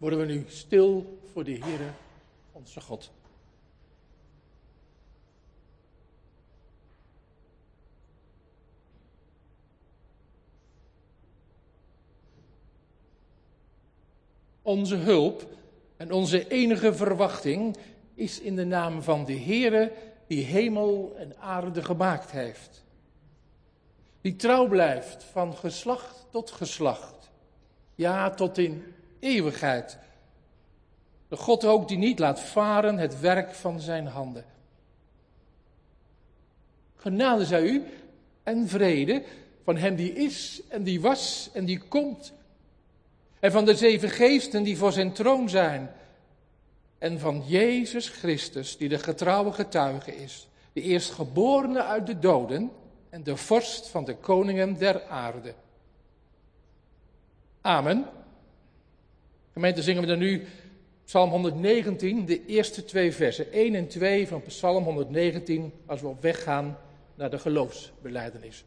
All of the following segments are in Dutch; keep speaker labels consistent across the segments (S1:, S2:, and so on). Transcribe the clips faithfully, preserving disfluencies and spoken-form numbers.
S1: Worden we nu stil voor de Heere, onze God. Onze hulp en onze enige verwachting is in de naam van de Heere die hemel en aarde gemaakt heeft. Die trouw blijft van geslacht tot geslacht. Ja, tot in eeuwigheid. De God ook die niet laat varen het werk van zijn handen. Genade zij u en vrede van hem die is en die was en die komt. En van de zeven geesten die voor zijn troon zijn. En van Jezus Christus die de getrouwe getuige is. De eerstgeborene uit de doden en de vorst van de koningen der aarde. Amen. Gemeente, zingen we dan nu Psalm honderdnegentien, de eerste twee versen. één en twee van Psalm honderdnegentien als we op weg gaan naar de geloofsbelijdenis.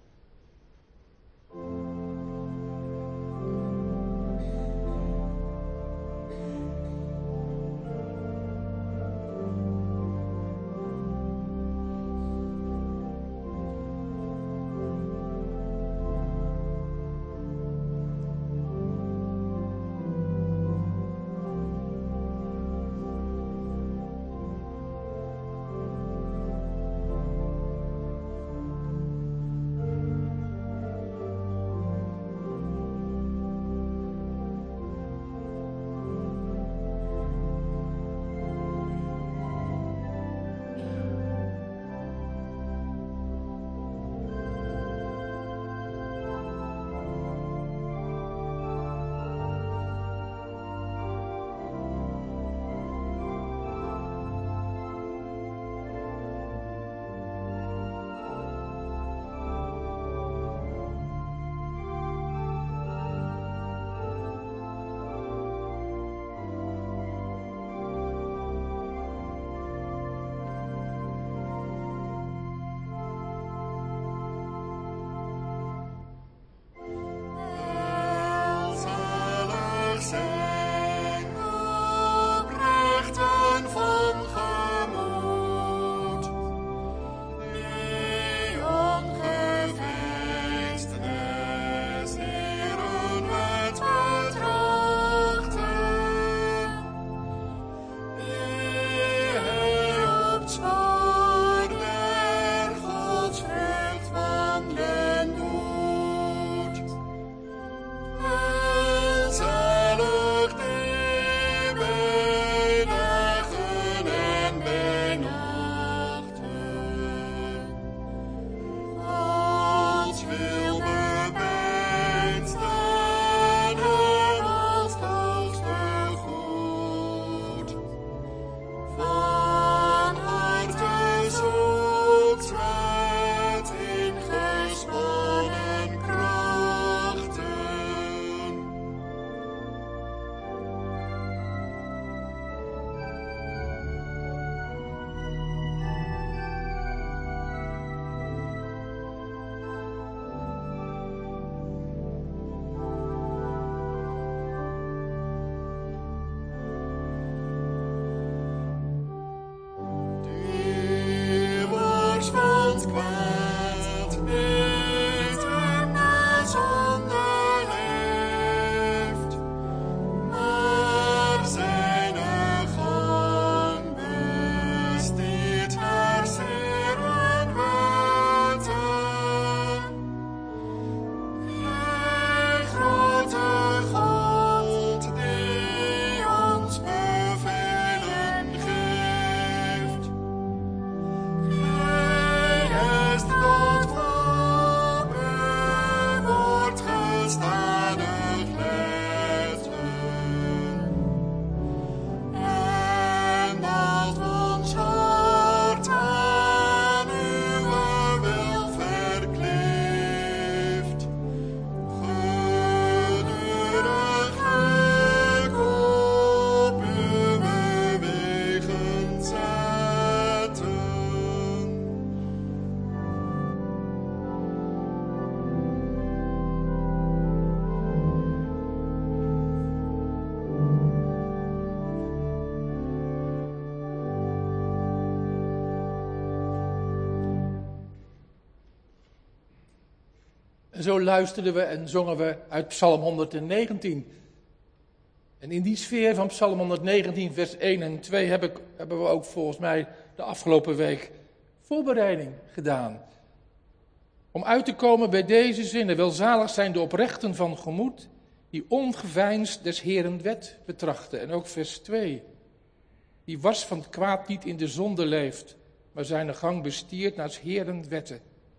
S1: zo luisterden we en zongen we uit Psalm honderdnegentien. En in die sfeer van Psalm honderdnegentien, vers één en twee heb ik, hebben we ook volgens mij de afgelopen week voorbereiding gedaan. Om uit te komen bij deze zinnen: welzalig zijn de oprechten van gemoed, die ongeveinsd des Heeren wet betrachten. En ook vers twee. Die wars van het kwaad niet in de zonde leeft, maar zijn gang bestiert naar 's Heeren wetten.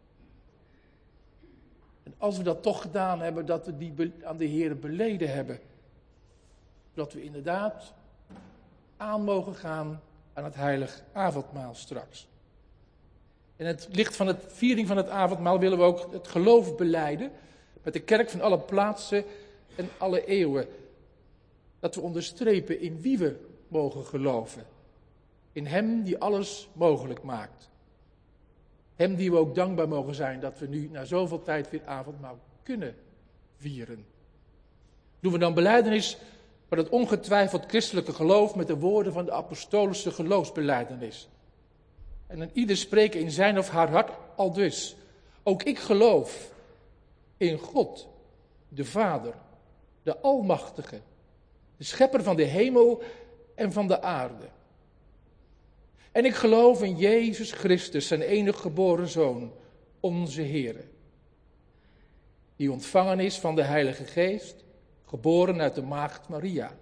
S1: En als we dat toch gedaan hebben, dat we die aan de Heeren beleden hebben. Dat we inderdaad aan mogen gaan aan het heilig avondmaal straks. In het licht van de viering van het avondmaal willen we ook het geloof belijden met de kerk van alle plaatsen en alle eeuwen. Dat we onderstrepen in wie we mogen geloven. In hem die alles mogelijk maakt. Hem die we ook dankbaar mogen zijn dat we nu na zoveel tijd weer avondmaal kunnen vieren. Doen we dan belijdenis van het ongetwijfeld christelijke geloof met de woorden van de apostolische geloofsbelijdenis. En dan ieder spreken in zijn of haar hart aldus: ook ik geloof in God, de Vader, de Almachtige, de Schepper van de hemel en van de aarde. En ik geloof in Jezus Christus, zijn enige geboren Zoon, onze Heere, die ontvangen is van de Heilige Geest, geboren uit de maagd Maria,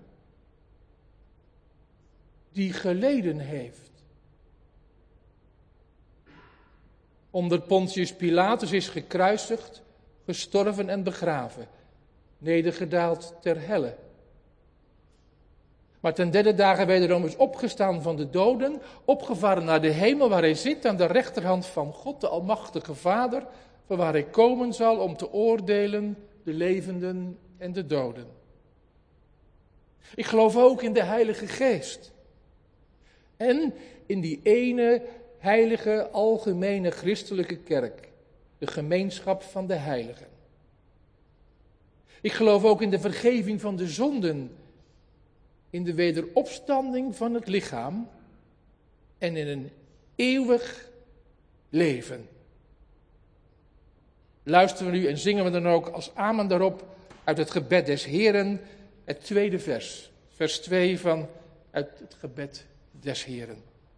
S1: die geleden heeft, onder Pontius Pilatus is gekruisigd, gestorven en begraven, nedergedaald ter helle. Maar ten derde dagen wederom is opgestaan van de doden, opgevaren naar de hemel waar hij zit aan de rechterhand van God, de Almachtige Vader, van waar hij komen zal om te oordelen de levenden en de doden. Ik geloof ook in de Heilige Geest. En in die ene heilige, algemene christelijke kerk, de gemeenschap van de heiligen. Ik geloof ook in de vergeving van de zonden, in de wederopstanding van het lichaam en in een eeuwig leven. Luisteren we nu en zingen we dan ook als amen daarop uit het gebed des Heeren, het tweede vers. Vers twee van uit het gebed des Heeren.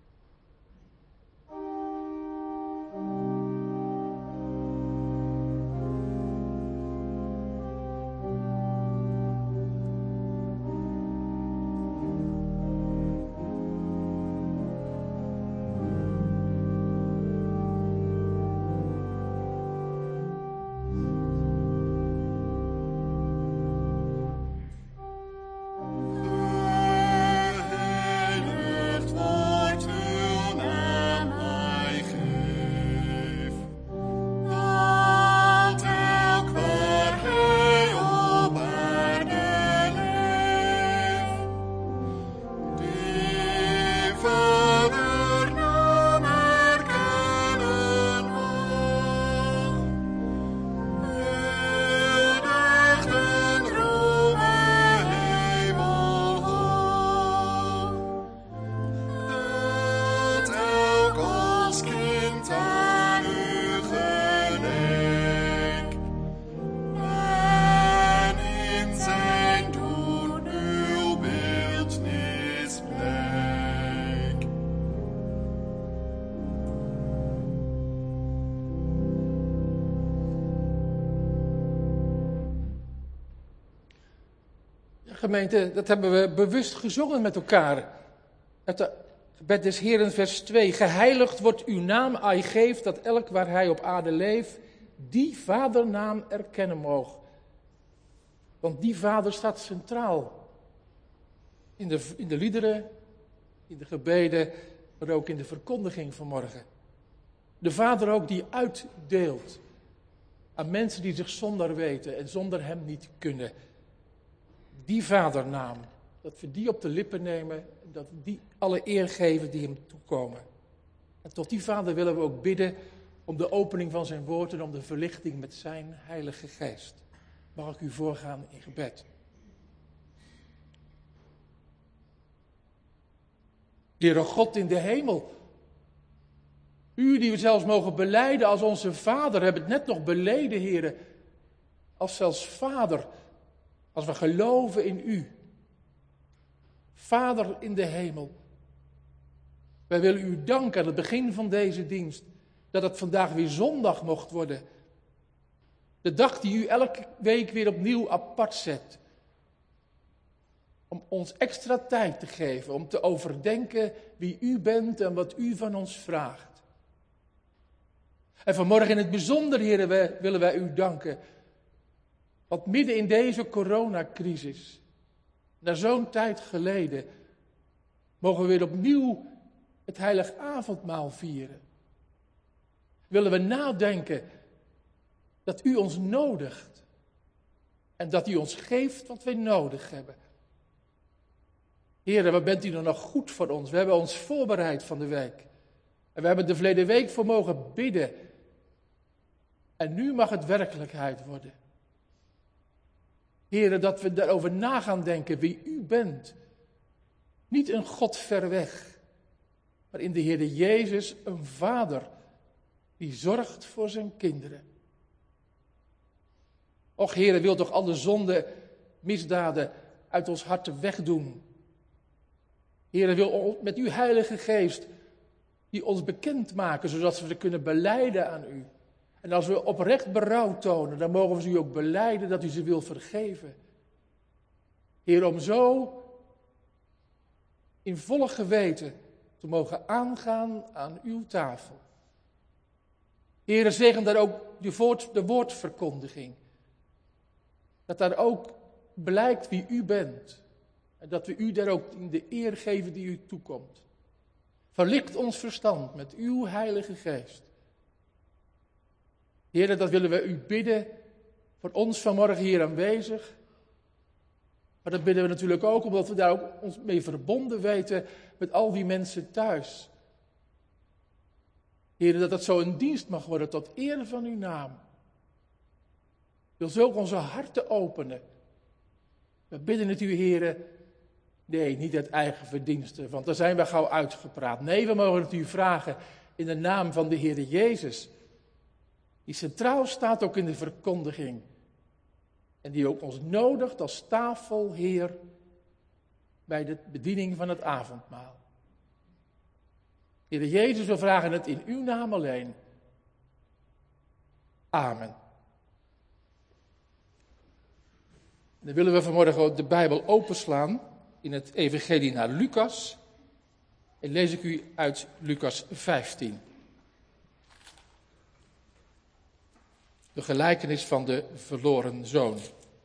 S1: Gemeente, dat hebben we bewust gezongen met elkaar. Het gebed des Heeren, vers twee. Geheiligd wordt uw naam, ai geeft dat elk waar hij op aarde leeft, die vadernaam erkennen moog. Want die vader staat centraal. In de, in de liederen, in de gebeden, maar ook in de verkondiging vanmorgen. De vader ook die uitdeelt aan mensen die zich zonder weten en zonder hem niet kunnen. Die vadernaam, dat we die op de lippen nemen, dat we die alle eer geven die hem toekomen. En tot die vader willen we ook bidden om de opening van zijn woord en om de verlichting met zijn heilige geest. Mag ik u voorgaan in gebed. Heere God in de hemel, u die we zelfs mogen belijden als onze vader, hebben het net nog beleden, Heere, als zelfs Vader, als we geloven in u. Vader in de hemel. Wij willen u danken aan het begin van deze dienst, dat het vandaag weer zondag mocht worden. De dag die u elke week weer opnieuw apart zet. Om ons extra tijd te geven, om te overdenken wie u bent en wat u van ons vraagt. En vanmorgen in het bijzonder, heren, willen wij u danken. Want midden in deze coronacrisis, na zo'n tijd geleden, mogen we weer opnieuw het heilig avondmaal vieren. Willen we nadenken dat u ons nodigt en dat u ons geeft wat wij nodig hebben. Heren, wat bent u dan nog goed voor ons? We hebben ons voorbereid van de week. En we hebben de verleden week voor mogen bidden. En nu mag het werkelijkheid worden. Heren, dat we daarover na gaan denken wie u bent. Niet een God ver weg, maar in de Heer Jezus een vader die zorgt voor zijn kinderen. Och Heere, wil toch alle zonde, misdaden uit ons hart wegdoen. Heere, wil met uw heilige geest die ons bekend maken, zodat we ze kunnen belijden aan u. En als we oprecht berouw tonen, dan mogen we ze u ook belijden dat u ze wil vergeven. Heer, om zo in volle geweten te mogen aangaan aan uw tafel. Heer, zegen daar ook de, woord, de woordverkondiging. Dat daar ook blijkt wie u bent. En dat we u daar ook in de eer geven die u toekomt. Verlicht ons verstand met uw heilige geest. Heer, dat willen we u bidden voor ons vanmorgen hier aanwezig. Maar dat bidden we natuurlijk ook omdat we daar ook ons mee verbonden weten met al die mensen thuis. Heer, dat dat zo een dienst mag worden tot eer van uw naam. Wil zo ook onze harten openen. We bidden het u, Heer. Nee, niet uit eigen verdiensten, want daar zijn we gauw uitgepraat. Nee, we mogen het u vragen in de naam van de Heer Jezus. Die centraal staat ook in de verkondiging. En die ook ons nodigt als tafelheer bij de bediening van het avondmaal. Heer Jezus, we vragen het in uw naam alleen. Amen. Dan willen we vanmorgen ook de Bijbel openslaan in het evangelie naar Lucas. En lees ik u uit Lucas vijftien. De gelijkenis van de verloren zoon.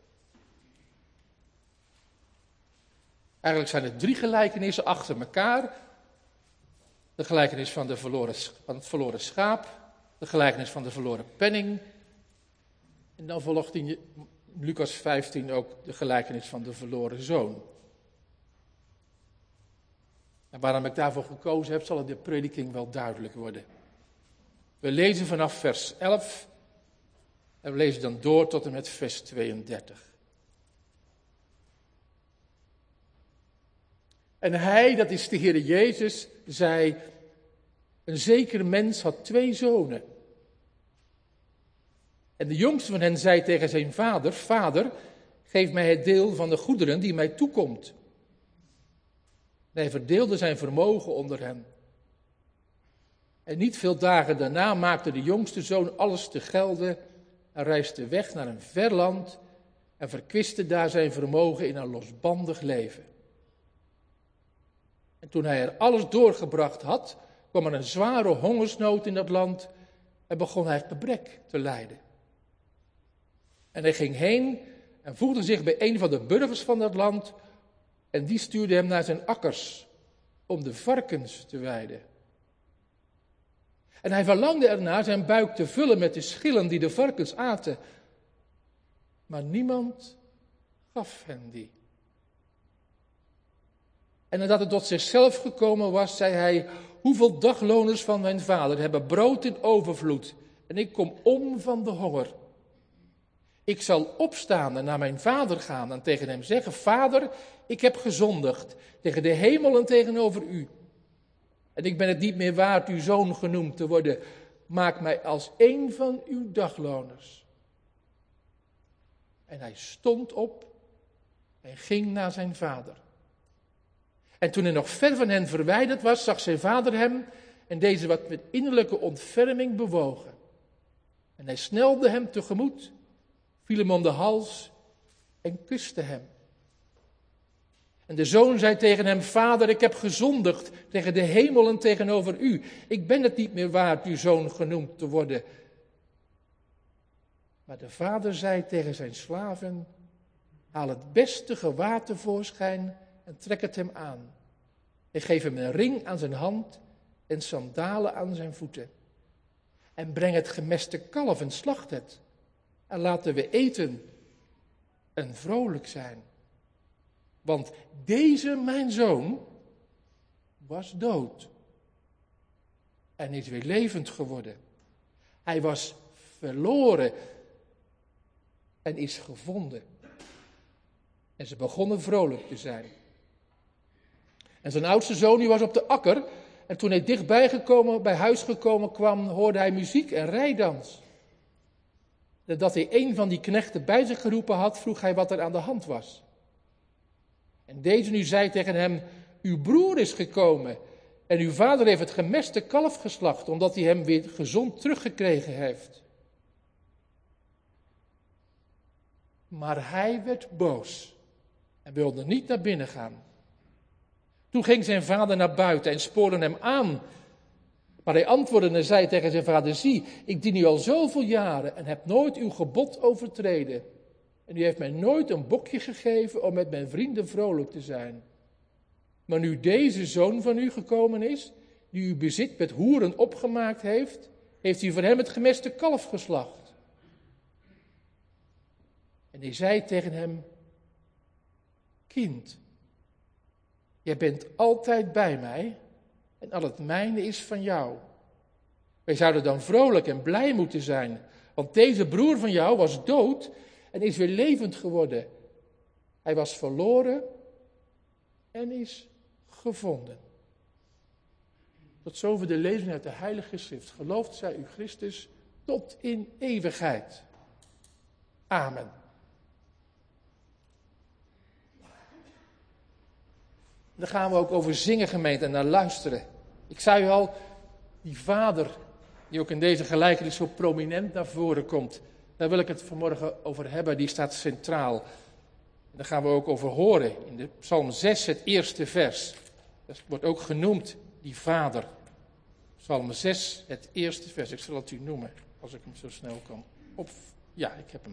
S1: Eigenlijk zijn er drie gelijkenissen achter elkaar. De gelijkenis van, de verloren, van het verloren schaap. De gelijkenis van de verloren penning. En dan volgt in Lucas vijftien ook de gelijkenis van de verloren zoon. En waarom ik daarvoor gekozen heb, zal in de prediking wel duidelijk worden. We lezen vanaf vers elf en we lezen dan door tot en met vers tweeëndertig. En hij, dat is de Heer Jezus, zei: een zeker mens had twee zonen. En de jongste van hen zei tegen zijn vader: Vader, geef mij het deel van de goederen die mij toekomt. En hij verdeelde zijn vermogen onder hen. En niet veel dagen daarna maakte de jongste zoon alles te gelde en reisde weg naar een ver land en verkwiste daar zijn vermogen in een losbandig leven. En toen hij er alles doorgebracht had, kwam er een zware hongersnood in dat land en begon hij gebrek te lijden. En hij ging heen en voegde zich bij een van de burgers van dat land en die stuurde hem naar zijn akkers om de varkens te weiden. En hij verlangde ernaar zijn buik te vullen met de schillen die de varkens aten. Maar niemand gaf hen die. En nadat het tot zichzelf gekomen was, zei hij: hoeveel dagloners van mijn vader hebben brood in overvloed en ik kom om van de honger. Ik zal opstaan en naar mijn vader gaan en tegen hem zeggen: Vader, ik heb gezondigd tegen de hemel en tegenover u. En ik ben het niet meer waard uw zoon genoemd te worden. Maak mij als een van uw dagloners. En hij stond op en ging naar zijn vader. En toen hij nog ver van hen verwijderd was, zag zijn vader hem en deze wat met innerlijke ontferming bewogen. En hij snelde hem tegemoet, viel hem om de hals en kuste hem. En de zoon zei tegen hem: Vader, ik heb gezondigd tegen de hemel en tegenover u. Ik ben het niet meer waard uw zoon genoemd te worden. Maar de vader zei tegen zijn slaven: Haal het beste gewaad tevoorschijn en trek het hem aan. En geef hem een ring aan zijn hand en sandalen aan zijn voeten. En breng het gemeste kalf en slacht het. En laten we eten en vrolijk zijn. Want deze mijn zoon was dood en is weer levend geworden. Hij was verloren en is gevonden. En ze begonnen vrolijk te zijn. En zijn oudste zoon die was op de akker. En toen hij dichtbij gekomen, bij huis gekomen kwam, hoorde hij muziek en rijdans. Nadat hij een van die knechten bij zich geroepen had, vroeg hij wat er aan de hand was. En deze nu zei tegen hem: Uw broer is gekomen en uw vader heeft het gemeste kalf geslacht, omdat hij hem weer gezond teruggekregen heeft. Maar hij werd boos en wilde niet naar binnen gaan. Toen ging zijn vader naar buiten en spoorde hem aan. Maar hij antwoordde en zei tegen zijn vader: Zie, ik dien u al zoveel jaren en heb nooit uw gebod overtreden. En u heeft mij nooit een bokje gegeven om met mijn vrienden vrolijk te zijn. Maar nu deze zoon van u gekomen is, die uw bezit met hoeren opgemaakt heeft, heeft u voor hem het gemeste kalf geslacht. En hij zei tegen hem: Kind, jij bent altijd bij mij en al het mijne is van jou. Wij zouden dan vrolijk en blij moeten zijn, want deze broer van jou was dood en is weer levend geworden. Hij was verloren en is gevonden. Tot zover de lezing uit de Heilige Schrift. Geloofd zij u Christus tot in eeuwigheid. Amen. Daar gaan we ook over zingen, gemeente, en naar luisteren. Ik zei u al, die vader, die ook in deze gelijkenis zo prominent naar voren komt, daar wil ik het vanmorgen over hebben, die staat centraal. En daar gaan we ook over horen in de Psalm zes, het eerste vers. Dat wordt ook genoemd, die vader. Psalm zes, het eerste vers. Ik zal het u noemen, als ik hem zo snel kan. Op, ja, ik heb hem.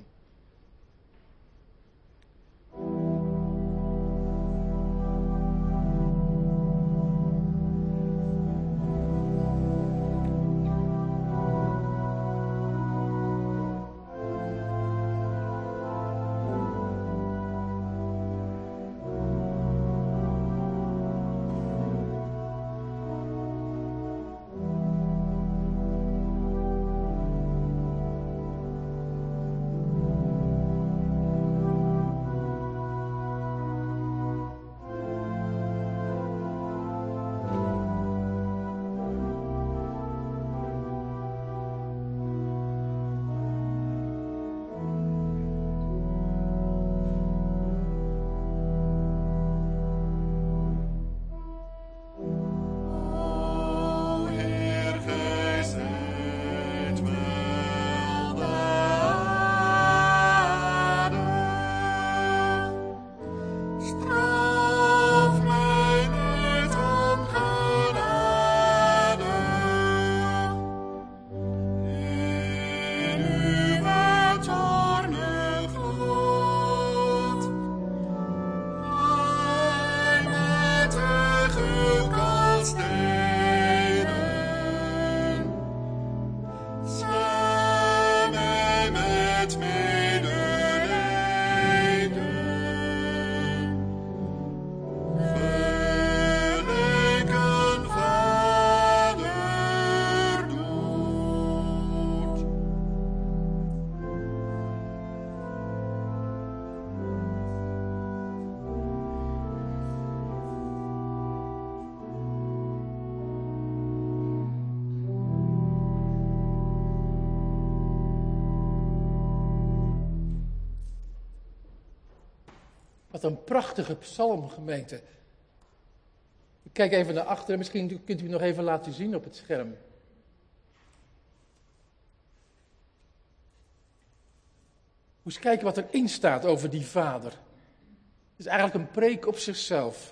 S1: Wat een prachtige psalm, gemeente. Ik kijk even naar achteren, misschien kunt u het nog even laten zien op het scherm. Moet eens kijken wat erin staat over die vader. Het is eigenlijk een preek op zichzelf.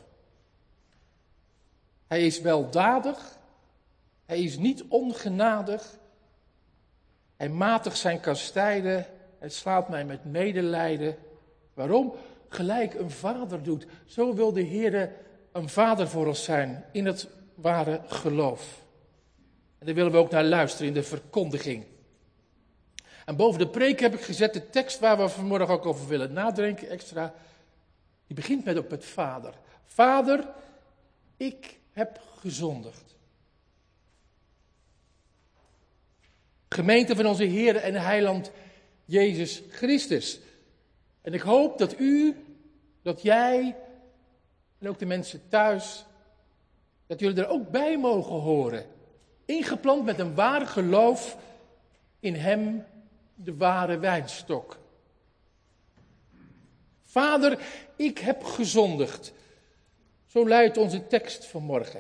S1: Hij is weldadig, hij is niet ongenadig, hij matigt zijn kastijden, hij slaat mij met medelijden. Waarom? Gelijk een vader doet. Zo wil de Heer een vader voor ons zijn in het ware geloof. En daar willen we ook naar luisteren in de verkondiging. En boven de preek heb ik gezet de tekst waar we vanmorgen ook over willen nadenken extra. Die begint met op het vader. Vader, ik heb gezondigd. Gemeente van onze Heer en Heiland Jezus Christus. En ik hoop dat u, dat jij en ook de mensen thuis, dat jullie er ook bij mogen horen. Ingeplant met een waar geloof in hem, de ware wijnstok. Vader, ik heb gezondigd. Zo luidt onze tekst vanmorgen.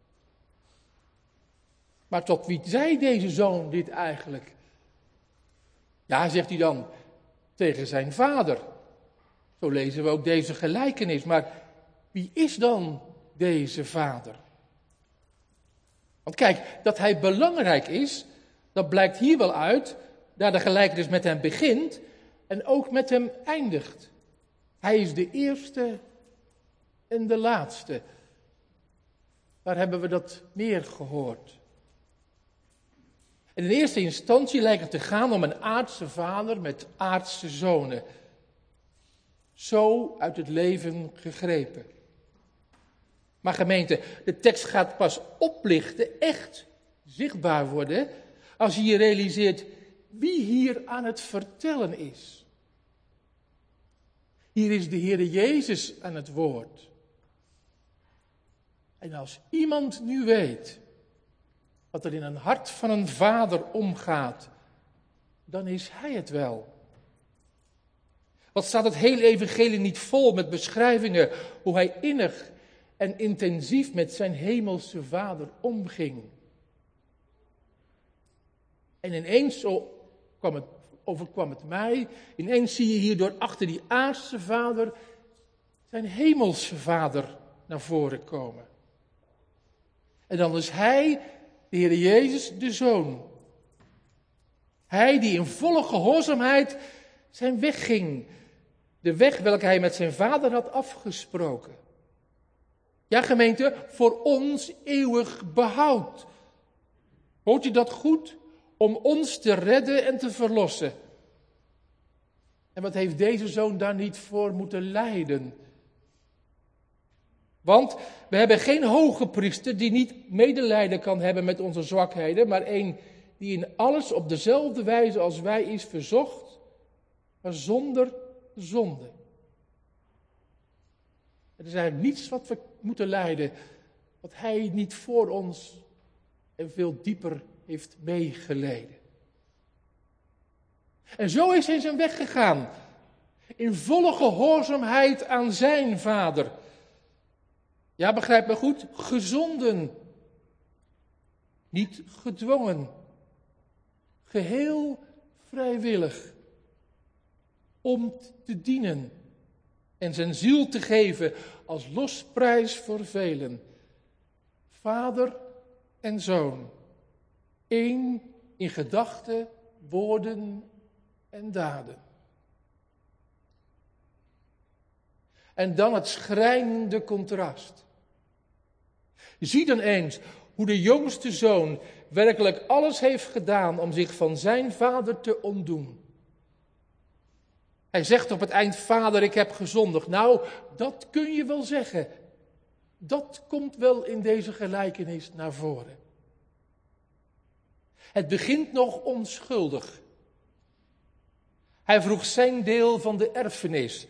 S1: Maar tot wie zei deze zoon dit eigenlijk? Ja, zegt hij dan, tegen zijn vader. Zo lezen we ook deze gelijkenis. Maar wie is dan deze vader? Want kijk, dat hij belangrijk is, dat blijkt hier wel uit, daar de gelijkenis met hem begint en ook met hem eindigt. Hij is de eerste en de laatste. Waar hebben we dat meer gehoord? En in eerste instantie lijkt het te gaan om een aardse vader met aardse zonen. Zo uit het leven gegrepen. Maar gemeente, de tekst gaat pas oplichten, echt zichtbaar worden, als je je realiseert wie hier aan het vertellen is. Hier is de Heere Jezus aan het woord. En als iemand nu weet wat er in een hart van een vader omgaat, dan is hij het wel. Wat staat het hele evangelie niet vol met beschrijvingen hoe hij innig en intensief met zijn hemelse vader omging. En ineens, zo kwam het, overkwam het mij, ineens zie je hier door achter die aardse vader zijn hemelse vader naar voren komen. En dan is hij, de Heer Jezus, de Zoon. Hij die in volle gehoorzaamheid zijn weg ging. De weg welke hij met zijn vader had afgesproken. Ja, gemeente, voor ons eeuwig behoud. Hoort u dat goed? Om ons te redden en te verlossen. En wat heeft deze zoon daar niet voor moeten lijden? Want we hebben geen hoge priester die niet medelijden kan hebben met onze zwakheden, maar een die in alles op dezelfde wijze als wij is verzocht, maar zonder zonde. Er is eigenlijk niets wat we moeten lijden, wat hij niet voor ons en veel dieper heeft meegeleden. En zo is hij zijn weg gegaan, in volle gehoorzaamheid aan zijn vader. Ja, begrijp me goed, gezonden, niet gedwongen, geheel vrijwillig, om te dienen en zijn ziel te geven als losprijs voor velen. Vader en zoon, één in gedachten, woorden en daden. En dan het schrijnende contrast. Zie dan eens hoe de jongste zoon werkelijk alles heeft gedaan om zich van zijn vader te ontdoen. Hij zegt op het eind, vader, ik heb gezondigd. Nou, dat kun je wel zeggen. Dat komt wel in deze gelijkenis naar voren. Het begint nog onschuldig. Hij vroeg zijn deel van de erfenis.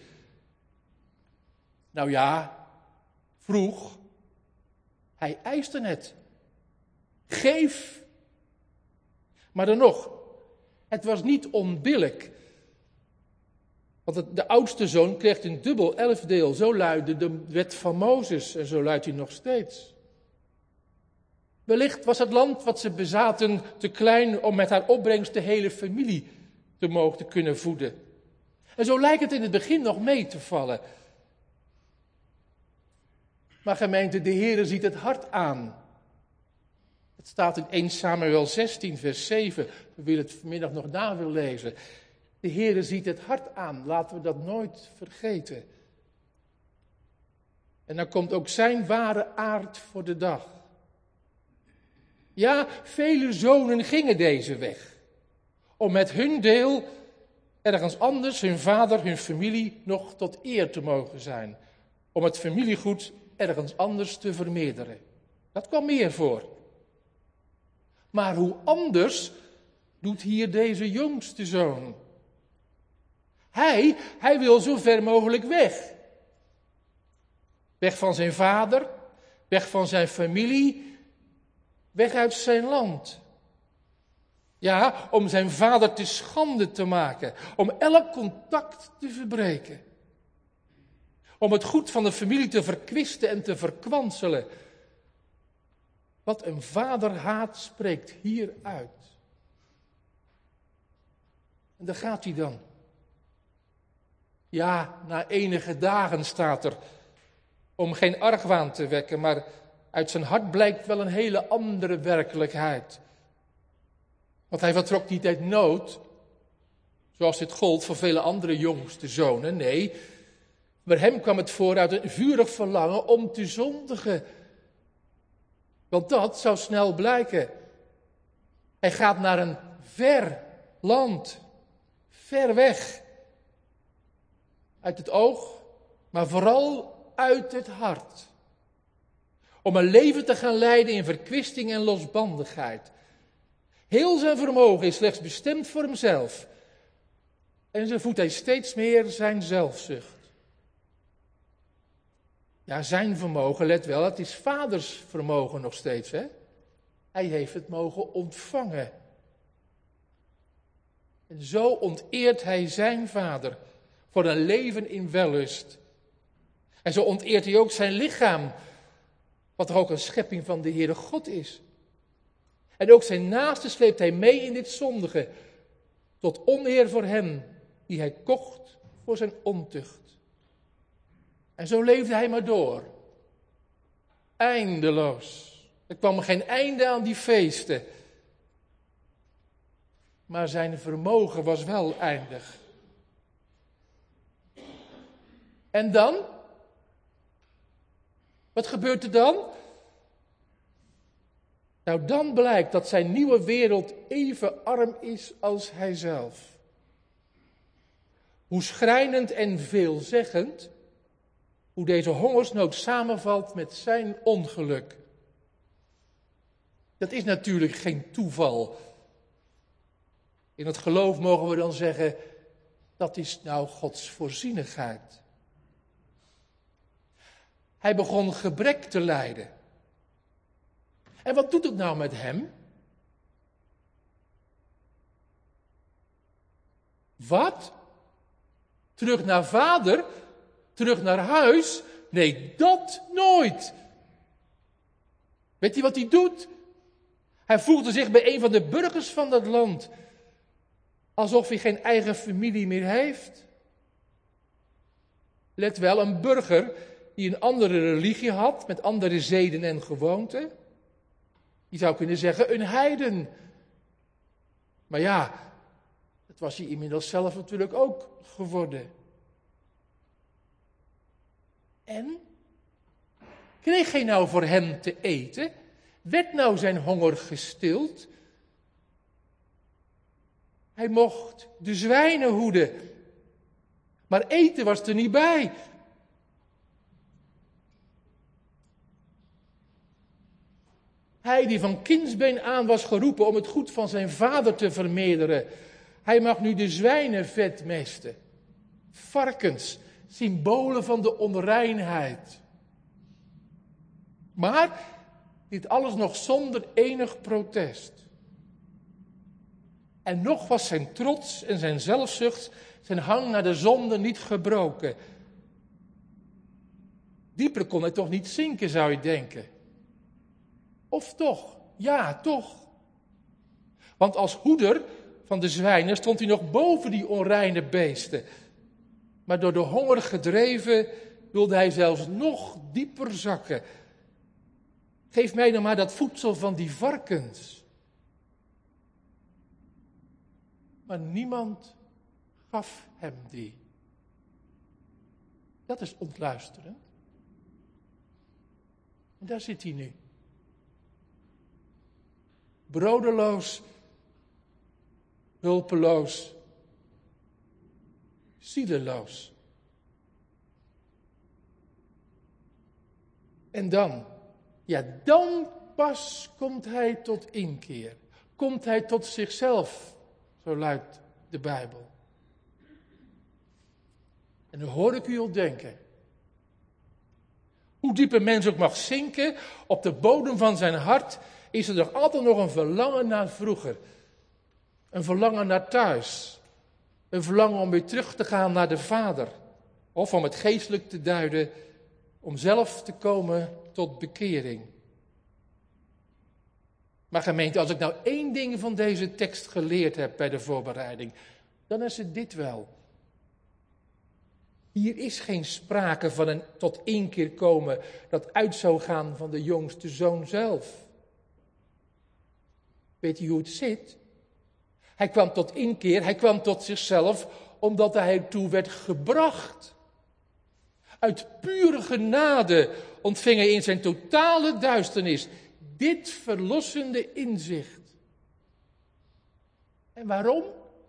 S1: Nou ja, vroeg. Hij eiste het. Geef. Maar dan nog, het was niet onbillijk. Want het, de oudste zoon kreeg een dubbel elfdeel. Zo luidde de wet van Mozes en zo luidt hij nog steeds. Wellicht was het land wat ze bezaten te klein om met haar opbrengst de hele familie te mogen te kunnen voeden. En zo lijkt het in het begin nog mee te vallen. Maar gemeente, de Heere ziet het hart aan. Het staat in eerste Samuel zestien, vers zeven. We willen het vanmiddag nog na willen lezen. De Heere ziet het hart aan. Laten we dat nooit vergeten. En dan komt ook zijn ware aard voor de dag. Ja, vele zonen gingen deze weg. Om met hun deel ergens anders, hun vader, hun familie, nog tot eer te mogen zijn. Om het familiegoed ergens anders te vermeerderen. Dat kwam meer voor. Maar hoe anders doet hier deze jongste zoon? Hij, hij wil zo ver mogelijk weg. Weg van zijn vader, weg van zijn familie, weg uit zijn land. Ja, om zijn vader te schande te maken, om elk contact te verbreken. Om het goed van de familie te verkwisten en te verkwanselen. Wat een vaderhaat spreekt hier uit. En daar gaat hij dan. Ja, na enige dagen staat er, om geen argwaan te wekken, maar uit zijn hart blijkt wel een hele andere werkelijkheid. Want hij vertrok niet uit nood, zoals dit gold voor vele andere jongste zonen. Nee, maar hem kwam het voor uit een vurig verlangen om te zondigen. Want dat zou snel blijken. Hij gaat naar een ver land, ver weg. Uit het oog, maar vooral uit het hart. Om een leven te gaan leiden in verkwisting en losbandigheid. Heel zijn vermogen is slechts bestemd voor hemzelf. En zo voedt hij steeds meer zijn zelfzucht. Ja, zijn vermogen, let wel, het is vaders vermogen nog steeds, hè? Hij heeft het mogen ontvangen. En zo onteert hij zijn vader voor een leven in wellust. En zo onteert hij ook zijn lichaam, wat toch ook een schepping van de Heere God is. En ook zijn naaste sleept hij mee in dit zondige, tot oneer voor hem, die hij kocht voor zijn ontucht. En zo leefde hij maar door. Eindeloos. Er kwam geen einde aan die feesten. Maar zijn vermogen was wel eindig. En dan? Wat gebeurt er dan? Nou, dan blijkt dat zijn nieuwe wereld even arm is als hij zelf. Hoe schrijnend en veelzeggend, hoe deze hongersnood samenvalt met zijn ongeluk. Dat is natuurlijk geen toeval. In het geloof mogen we dan zeggen, dat is nou Gods voorzienigheid. Hij begon gebrek te lijden. En wat doet het nou met hem? Wat? Terug naar vader? Terug naar huis? Nee, dat nooit. Weet je wat hij doet? Hij voelde zich bij een van de burgers van dat land. Alsof hij geen eigen familie meer heeft. Let wel, een burger die een andere religie had, met andere zeden en gewoonten. Je zou kunnen zeggen, een heiden. Maar ja, dat was hij inmiddels zelf natuurlijk ook geworden. En? Kreeg hij nou voor hem te eten? Werd nou zijn honger gestild? Hij mocht de zwijnen hoeden. Maar eten was er niet bij. Hij die van kindsbeen aan was geroepen om het goed van zijn vader te vermeerderen. Hij mag nu de zwijnen vetmesten. Varkens, symbolen van de onreinheid. Maar dit alles nog zonder enig protest. En nog was zijn trots en zijn zelfzucht Zijn hang naar de zonde niet gebroken. Dieper kon hij toch niet zinken, zou je denken. Of toch? Ja, toch. Want als hoeder van de zwijnen stond hij nog boven die onreine beesten. Maar door de honger gedreven wilde hij zelfs nog dieper zakken. Geef mij nou maar dat voedsel van die varkens. Maar niemand gaf hem die. Dat is ontluisterend. En daar zit hij nu. Brodeloos, hulpeloos, zielenloos. En dan, ja, dan pas komt hij tot inkeer. Komt hij tot zichzelf, zo luidt de Bijbel. En dan hoor ik u al denken. Hoe diep een mens ook mag zinken, op de bodem van zijn hart is er nog altijd nog een verlangen naar vroeger. Een verlangen naar thuis. Een verlangen om weer terug te gaan naar de Vader. Of om het geestelijk te duiden, om zelf te komen tot bekering. Maar gemeente, als ik nou één ding van deze tekst geleerd heb bij de voorbereiding, dan is het dit wel. Hier is geen sprake van een tot inkeer komen dat uit zou gaan van de jongste zoon zelf. Weet u hoe het zit? Hij kwam tot inkeer, hij kwam tot zichzelf, omdat hij ertoe werd gebracht. Uit pure genade ontving hij in zijn totale duisternis dit verlossende inzicht. En waarom?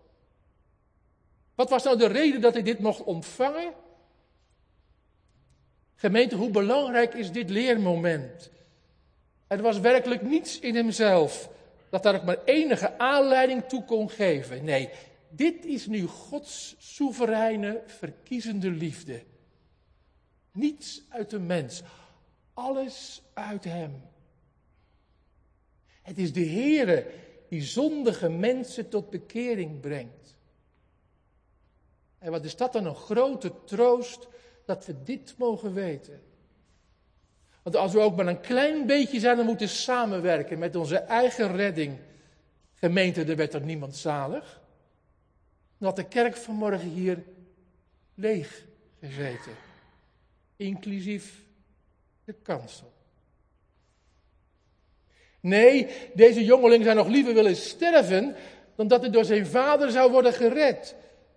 S1: Wat was nou de reden dat hij dit mocht ontvangen? Gemeente, hoe belangrijk is dit leermoment? Er was werkelijk niets in hemzelf dat daar ook maar enige aanleiding toe kon geven. Nee, dit is nu Gods soevereine, verkiezende liefde. Niets uit de mens, alles uit hem. Het is de Heere die zondige mensen tot bekering brengt. En wat is dat dan een grote troost dat we dit mogen weten. Want als we ook maar een klein beetje zouden moeten samenwerken met onze eigen redding, gemeente, er werd er niemand zalig. Dan had de kerk vanmorgen hier leeg gezeten. Inclusief de kansel. Nee, deze jongeling zou nog liever willen sterven dan dat hij door zijn vader zou worden gered.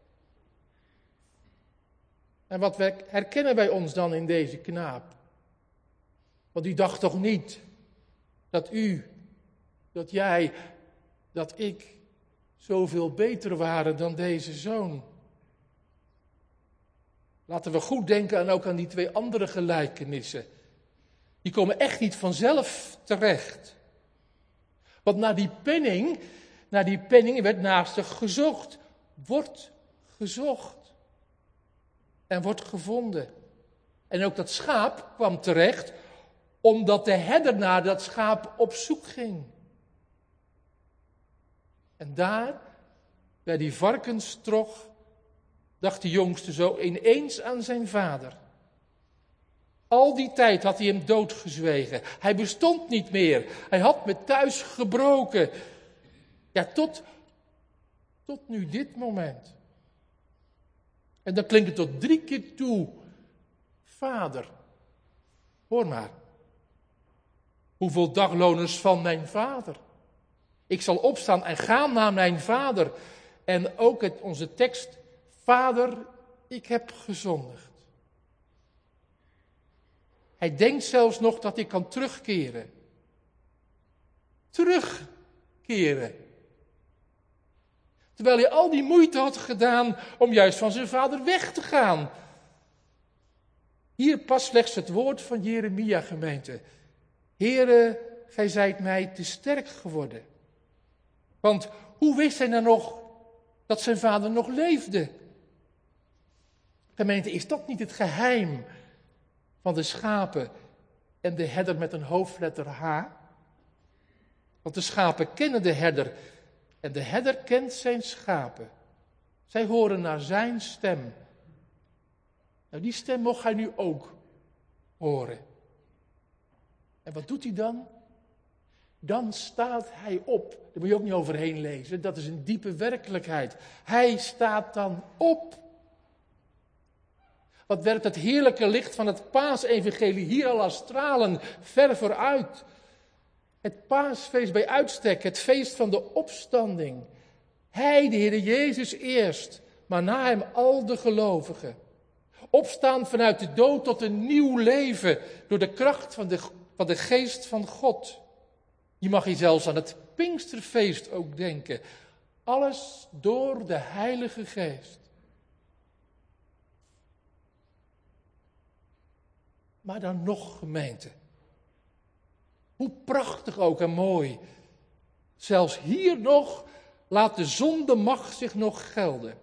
S1: En wat herkennen wij ons dan in deze knaap? Want die dacht toch niet dat u, dat jij, dat ik zoveel beter waren dan deze zoon. Laten we goed denken en ook aan die twee andere gelijkenissen. Die komen echt niet vanzelf terecht. Want naar die penning, naar die penning werd naastig gezocht. Wordt gezocht. En wordt gevonden. En ook dat schaap kwam terecht, omdat de herder naar dat schaap op zoek ging. En daar, bij die varkenstrog, dacht de jongste zo ineens aan zijn vader. Al die tijd had hij hem doodgezwegen. Hij bestond niet meer. Hij had me thuis gebroken. Ja, tot, tot nu dit moment. En dan klinkt het tot drie keer toe. Vader, hoor maar. Hoeveel dagloners van mijn vader. Ik zal opstaan en gaan naar mijn vader. En ook het, onze tekst. Vader, ik heb gezondigd. Hij denkt zelfs nog dat hij kan terugkeren. Terugkeren. Terwijl hij al die moeite had gedaan om juist van zijn vader weg te gaan. Hier past slechts het woord van Jeremia, gemeente. Heere, gij zijt mij te sterk geworden. Want hoe wist hij nou nog dat zijn vader nog leefde? Gemeente, is dat niet het geheim van de schapen en de herder met een hoofdletter H? Want de schapen kennen de herder en de herder kent zijn schapen. Zij horen naar zijn stem. Nou, die stem mocht hij nu ook horen. En wat doet hij dan? Dan staat hij op. Daar moet je ook niet overheen lezen. Dat is een diepe werkelijkheid. Hij staat dan op. Wat werpt het heerlijke licht van het paasevangelie hier al als stralen ver vooruit. Het paasfeest bij uitstek, het feest van de opstanding. Hij, de Heer Jezus eerst, maar na hem al de gelovigen. Opstaan vanuit de dood tot een nieuw leven door de kracht van de, van de geest van God. Je mag hier zelfs aan het Pinksterfeest ook denken. Alles door de Heilige Geest. Maar dan nog, gemeente. Hoe prachtig ook en mooi. Zelfs hier nog laat de zondemacht zich nog gelden.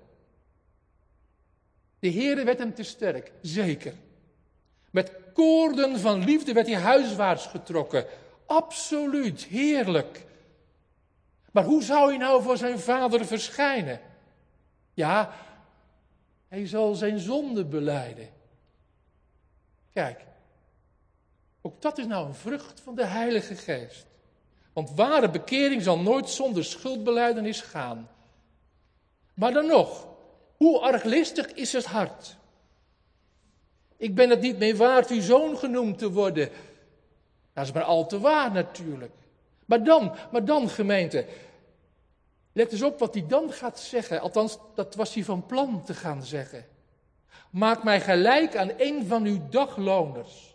S1: De Heere werd hem te sterk, zeker. Met koorden van liefde werd hij huiswaarts getrokken. Absoluut, heerlijk. Maar hoe zou hij nou voor zijn vader verschijnen? Ja, hij zal zijn zonde belijden. Kijk, ook dat is nou een vrucht van de Heilige Geest. Want ware bekering zal nooit zonder schuldbelijdenis gaan. Maar dan nog, hoe arglistig is het hart? Ik ben het niet meer waard uw zoon genoemd te worden. Dat is maar al te waar natuurlijk. Maar dan, maar dan gemeente, let eens op wat hij dan gaat zeggen. Althans, dat was hij van plan te gaan zeggen. Maak mij gelijk aan een van uw dagloners.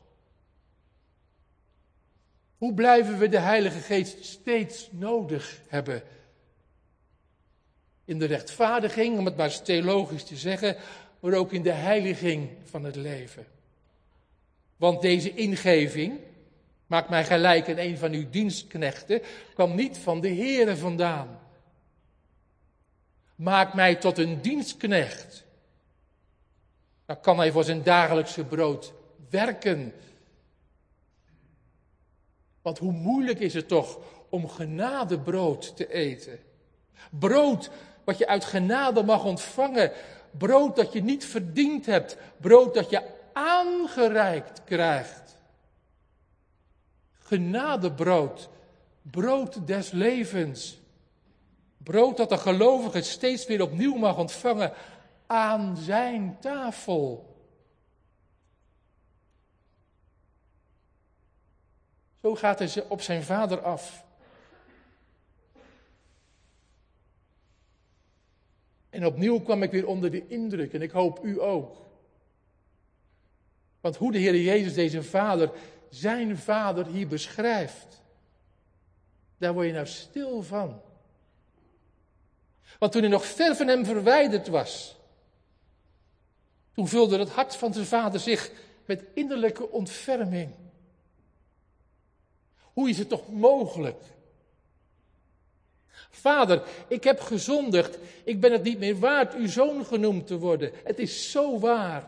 S1: Hoe blijven we de Heilige Geest steeds nodig hebben? In de rechtvaardiging, om het maar theologisch te zeggen, maar ook in de heiliging van het leven. Want deze ingeving, maak mij gelijk aan een van uw dienstknechten, kwam niet van de Heere vandaan. Maak mij tot een dienstknecht. Dan kan hij voor zijn dagelijkse brood werken. Want hoe moeilijk is het toch om genadebrood te eten. Brood wat je uit genade mag ontvangen. Brood dat je niet verdiend hebt. Brood dat je aangereikt krijgt. Genadebrood. Brood des levens. Brood dat de gelovige steeds weer opnieuw mag ontvangen aan zijn tafel. Zo gaat hij op zijn vader af. En opnieuw kwam ik weer onder de indruk, en ik hoop u ook. Want hoe de Heer Jezus deze vader, zijn vader hier beschrijft, daar word je nou stil van. Want toen hij nog ver van hem verwijderd was, toen vulde het hart van zijn vader zich met innerlijke ontferming. Hoe is het toch mogelijk? Vader, ik heb gezondigd. Ik ben het niet meer waard uw zoon genoemd te worden. Het is zo waar.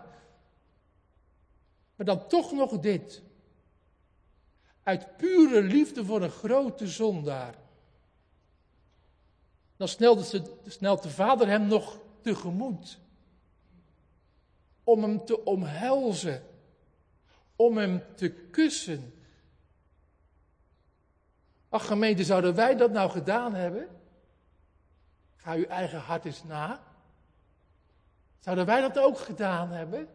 S1: Maar dan toch nog dit. Uit pure liefde voor een grote zondaar. Dan snelt de, snelt de vader hem nog tegemoet. Om hem te omhelzen. Om hem te kussen. Ach gemeente, zouden wij dat nou gedaan hebben? Ga uw eigen hart eens na. Zouden wij dat ook gedaan hebben?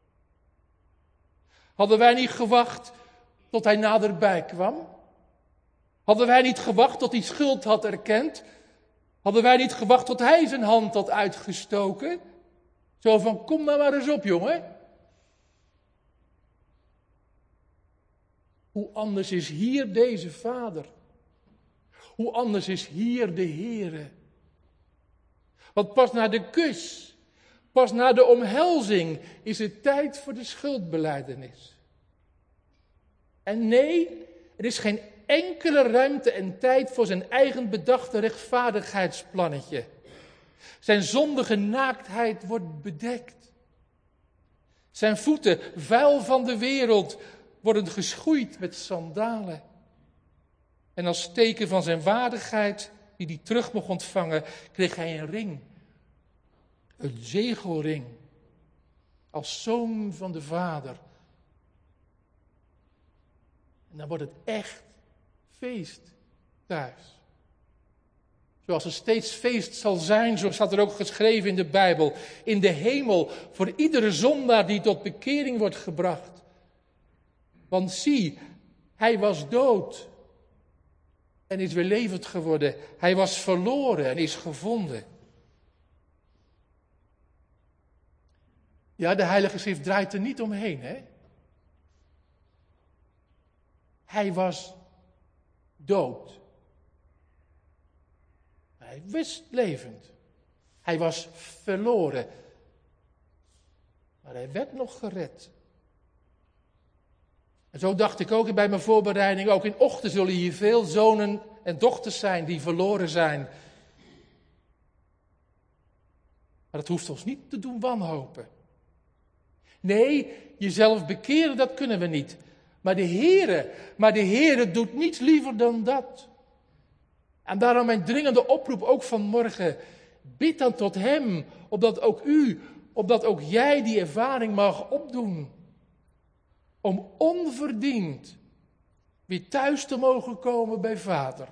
S1: Hadden wij niet gewacht tot hij naderbij kwam? Hadden wij niet gewacht tot hij schuld had erkend? Hadden wij niet gewacht tot hij zijn hand had uitgestoken? Zo van, kom nou maar eens op, jongen. Hoe anders is hier deze vader? Hoe anders is hier de Heere? Want pas na de kus, pas na de omhelzing is het tijd voor de schuldbelijdenis. En nee, er is geen enkele ruimte en tijd voor zijn eigen bedachte rechtvaardigheidsplannetje. Zijn zondige naaktheid wordt bedekt. Zijn voeten, vuil van de wereld, worden geschoeid met sandalen. En als teken van zijn waardigheid, die hij terug mocht ontvangen, kreeg hij een ring. Een zegelring. Als zoon van de Vader. En dan wordt het echt feest thuis. Zoals er steeds feest zal zijn, zo staat er ook geschreven in de Bijbel. In de hemel, voor iedere zondaar die tot bekering wordt gebracht. Want zie, hij was dood en is weer levend geworden. Hij was verloren en is gevonden. Ja, de Heilige Schrift draait er niet omheen, hè? Hij was dood. Hij wist levend. Hij was verloren. Maar hij werd nog gered. En zo dacht ik ook bij mijn voorbereiding, ook in ochtend zullen hier veel zonen en dochters zijn die verloren zijn. Maar dat hoeft ons niet te doen wanhopen. Nee, jezelf bekeren, dat kunnen we niet. Maar de Heere, maar de Heere doet niets liever dan dat. En daarom mijn dringende oproep ook vanmorgen. Bid dan tot Hem, opdat ook u, opdat ook jij die ervaring mag opdoen. Om onverdiend weer thuis te mogen komen bij Vader.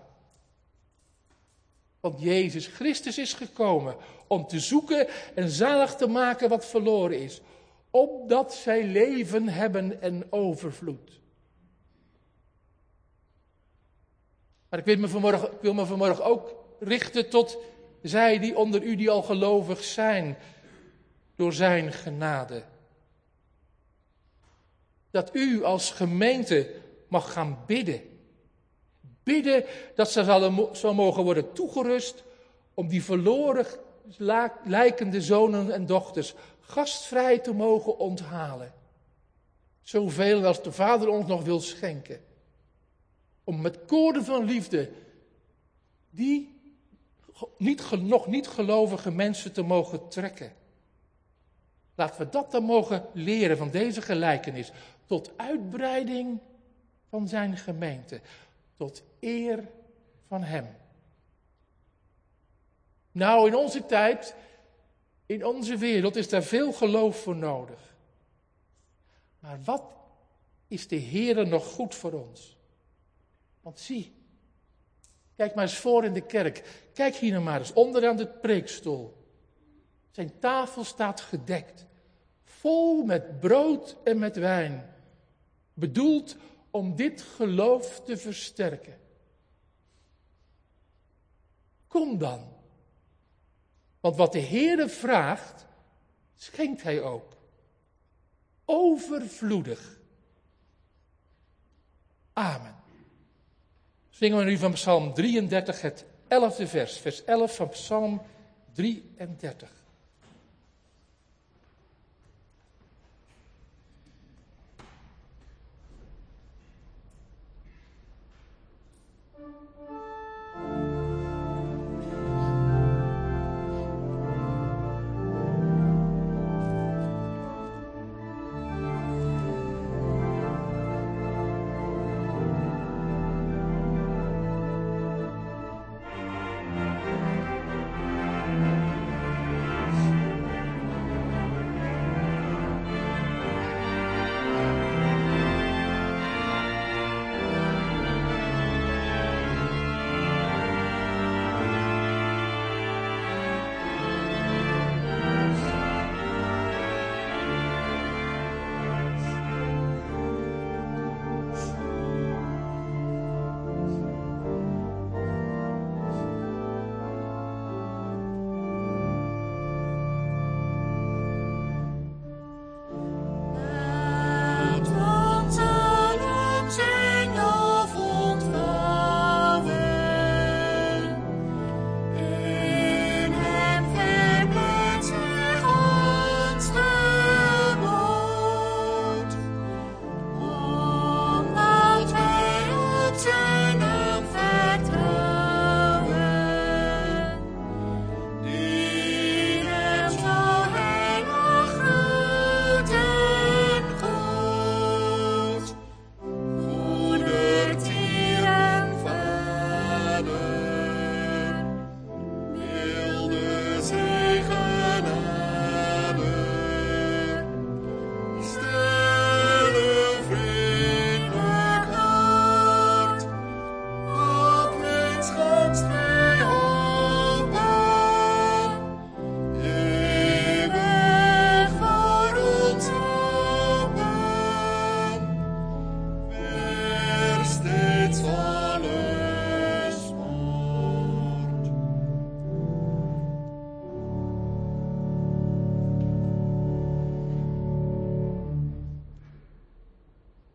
S1: Want Jezus Christus is gekomen om te zoeken en zalig te maken wat verloren is. Opdat zij leven hebben en overvloed. Maar ik wil me vanmorgen, ik wil me vanmorgen ook richten tot zij die onder u die al gelovig zijn door zijn genade. Dat u als gemeente mag gaan bidden. Bidden dat ze zal mogen worden toegerust om die verloren lijkende zonen en dochters gastvrij te mogen onthalen. Zoveel als de Vader ons nog wil schenken. Om met koorden van liefde die niet, nog niet gelovige mensen te mogen trekken. Laten we dat dan mogen leren van deze gelijkenis. Tot uitbreiding van zijn gemeente. Tot eer van hem. Nou, in onze tijd, in onze wereld is daar veel geloof voor nodig. Maar wat is de Heere nog goed voor ons? Want zie, kijk maar eens voor in de kerk. Kijk hier nou maar eens, onderaan de preekstoel. Zijn tafel staat gedekt. Vol met brood en met wijn. Bedoeld om dit geloof te versterken. Kom dan. Want wat de Heere vraagt, schenkt hij ook. Overvloedig. Amen. Zingen we nu van Psalm drieëndertig, het elfde vers. Vers elf van Psalm drieëndertig.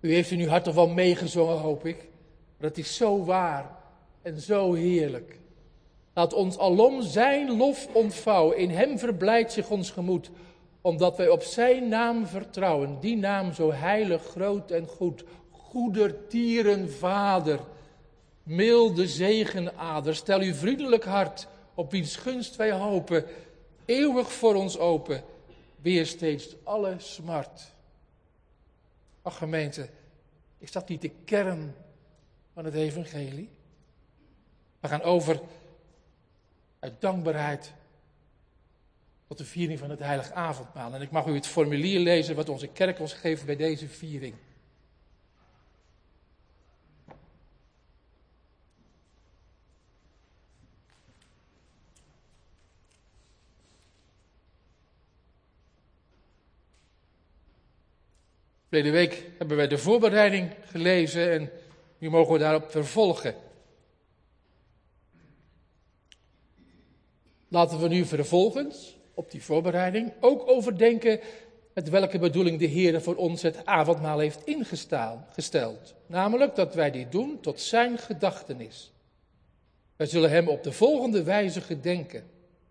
S1: U heeft in uw hart toch wel meegezongen, hoop ik. Maar het is zo waar en zo heerlijk. Laat ons alom zijn lof ontvouwen. In hem verblijdt zich ons gemoed. Omdat wij op zijn naam vertrouwen. Die naam zo heilig, groot en goed. Goedertieren Vader. Milde zegenader. Stel uw vriendelijk hart op wiens gunst wij hopen. Eeuwig voor ons open. Weer steeds alle smart. Ach gemeente, is dat niet de kern van het evangelie? We gaan over uit dankbaarheid tot de viering van het heilig avondmaal. En ik mag u het formulier lezen wat onze kerk ons geeft bij deze viering. Verleden week hebben wij de voorbereiding gelezen en nu mogen we daarop vervolgen. Laten we nu vervolgens op die voorbereiding ook overdenken met welke bedoeling de Heer voor ons het avondmaal heeft ingesteld. Namelijk dat wij dit doen tot zijn gedachtenis. Wij zullen hem op de volgende wijze gedenken.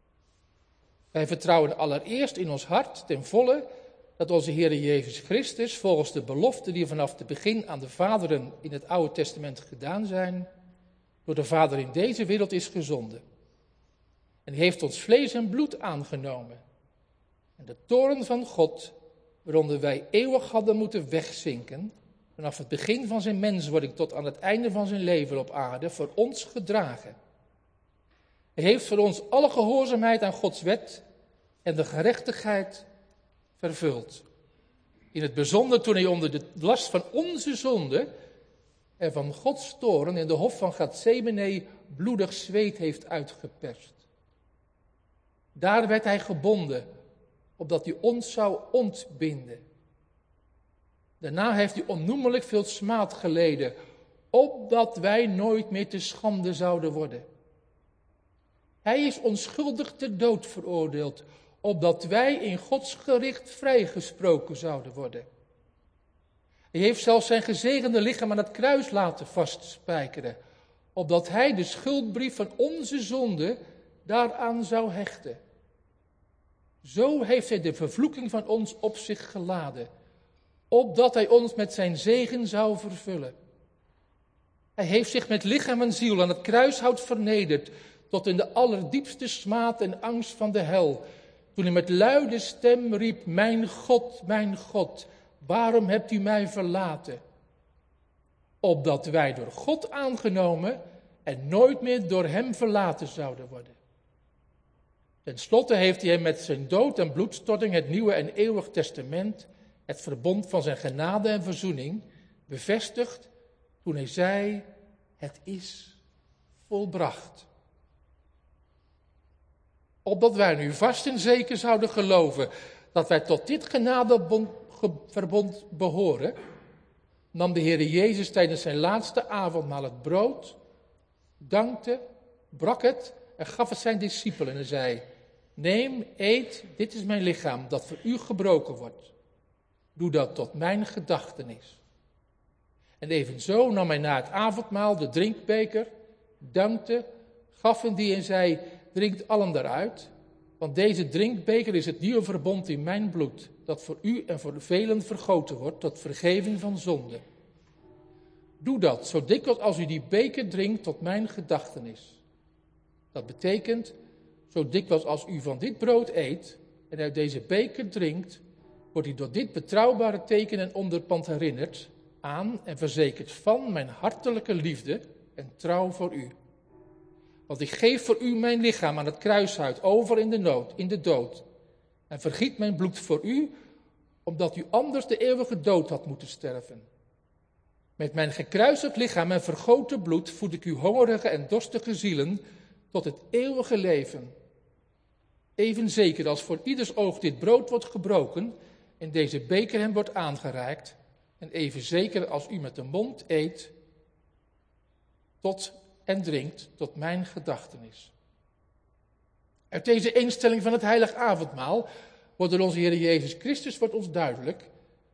S1: Wij vertrouwen allereerst in ons hart ten volle dat onze Heer Jezus Christus volgens de beloften die vanaf het begin aan de vaderen in het Oude Testament gedaan zijn, door de Vader in deze wereld is gezonden. En hij heeft ons vlees en bloed aangenomen. En de toorn van God, waaronder wij eeuwig hadden moeten wegzinken, vanaf het begin van zijn menswording tot aan het einde van zijn leven op aarde, voor ons gedragen. Hij heeft voor ons alle gehoorzaamheid aan Gods wet en de gerechtigheid vervuld. In het bijzonder toen hij onder de last van onze zonde en van Gods toorn in de hof van Gethsemane bloedig zweet heeft uitgeperst. Daar werd hij gebonden, opdat hij ons zou ontbinden. Daarna heeft hij onnoemelijk veel smaad geleden, opdat wij nooit meer te schande zouden worden. Hij is onschuldig ter dood veroordeeld, opdat wij in Gods gericht vrijgesproken zouden worden. Hij heeft zelfs zijn gezegende lichaam aan het kruis laten vastspijkeren, opdat hij de schuldbrief van onze zonde daaraan zou hechten. Zo heeft hij de vervloeking van ons op zich geladen, opdat hij ons met zijn zegen zou vervullen. Hij heeft zich met lichaam en ziel aan het kruishout vernederd, tot in de allerdiepste smaad en angst van de hel, toen hij met luide stem riep, mijn God, mijn God, waarom hebt u mij verlaten? Opdat wij door God aangenomen en nooit meer door hem verlaten zouden worden. Ten slotte heeft hij hem met zijn dood en bloedstorting het nieuwe en eeuwig testament, het verbond van zijn genade en verzoening, bevestigd toen hij zei, het is volbracht. Opdat wij nu vast en zeker zouden geloven dat wij tot dit genadeverbond behoren, nam de Heer Jezus tijdens zijn laatste avondmaal het brood, dankte, brak het en gaf het zijn discipelen en zei, neem, eet, dit is mijn lichaam dat voor u gebroken wordt. Doe dat tot mijn gedachtenis. En evenzo nam hij na het avondmaal de drinkbeker, dankte, gaf hem die en zei, drinkt allen daaruit, want deze drinkbeker is het nieuwe verbond in mijn bloed, dat voor u en voor velen vergoten wordt tot vergeving van zonde. Doe dat, zo dikwijls als u die beker drinkt, tot mijn gedachtenis. Dat betekent, zo dikwijls als u van dit brood eet en uit deze beker drinkt, wordt u door dit betrouwbare teken en onderpand herinnerd aan en verzekerd van mijn hartelijke liefde en trouw voor u. Want ik geef voor u mijn lichaam aan het kruishout over in de nood, in de dood. En vergiet mijn bloed voor u, omdat u anders de eeuwige dood had moeten sterven. Met mijn gekruisigd lichaam en vergoten bloed voed ik uw hongerige en dorstige zielen tot het eeuwige leven. Even zeker als voor ieders oog dit brood wordt gebroken en deze beker hem wordt aangereikt. En even zeker als u met de mond eet tot en drinkt tot mijn gedachtenis. Uit deze instelling van het heilig avondmaal wordt door onze Heer Jezus Christus wordt ons duidelijk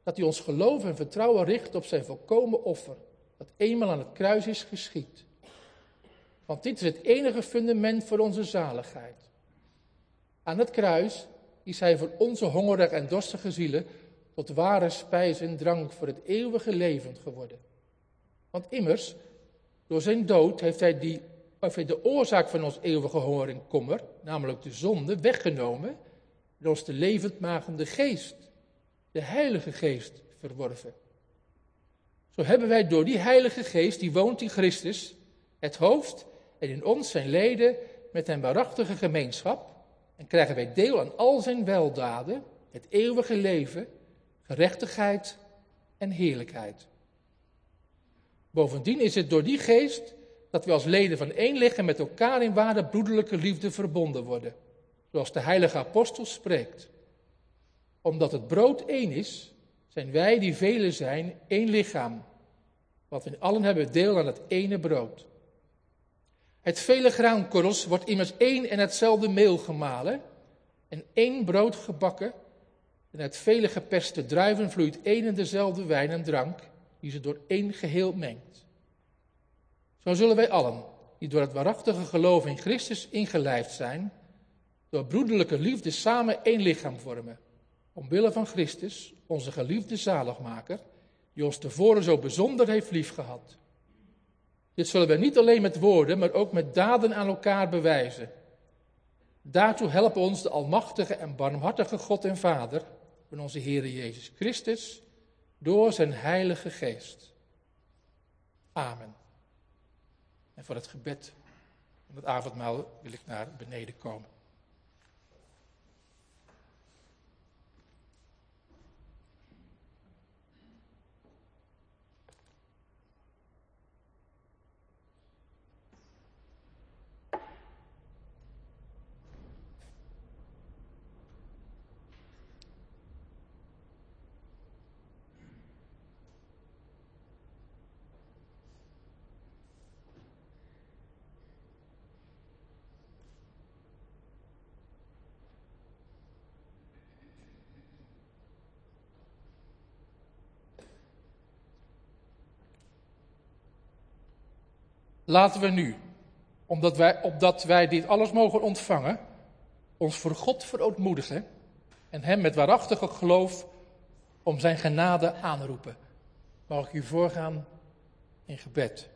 S1: dat hij ons geloof en vertrouwen richt op zijn volkomen offer, dat eenmaal aan het kruis is geschied. Want dit is het enige fundament voor onze zaligheid. Aan het kruis is hij voor onze hongerige en dorstige zielen tot ware spijs en drank voor het eeuwige leven geworden. Want immers, door zijn dood heeft hij, die, heeft hij de oorzaak van ons eeuwige honger en kommer, namelijk de zonde, weggenomen en ons de levendmakende geest, de Heilige Geest, verworven. Zo hebben wij door die Heilige Geest, die woont in Christus, het hoofd en in ons zijn leden met een waarachtige gemeenschap en krijgen wij deel aan al zijn weldaden, het eeuwige leven, gerechtigheid en heerlijkheid. Bovendien is het door die geest dat we als leden van één lichaam met elkaar in ware broederlijke liefde verbonden worden. Zoals de heilige apostel spreekt. Omdat het brood één is, zijn wij die velen zijn één lichaam. Want we allen hebben deel aan het ene brood. Het vele graankorrels wordt immers één en hetzelfde meel gemalen en één brood gebakken. En uit vele geperste druiven vloeit één en dezelfde wijn en drank, die ze door één geheel mengt. Zo zullen wij allen, die door het waarachtige geloof in Christus ingelijfd zijn, door broederlijke liefde samen één lichaam vormen. Omwille van Christus, onze geliefde zaligmaker, die ons tevoren zo bijzonder heeft liefgehad. Dit zullen wij niet alleen met woorden, maar ook met daden aan elkaar bewijzen. Daartoe helpen ons de almachtige en barmhartige God en Vader van onze Heere Jezus Christus door zijn Heilige Geest. Amen. En voor het gebed van het avondmaal wil ik naar beneden komen. Laten we nu, omdat wij, opdat wij dit alles mogen ontvangen, ons voor God verootmoedigen en hem met waarachtige geloof om zijn genade aanroepen. Mag ik u voorgaan in gebed.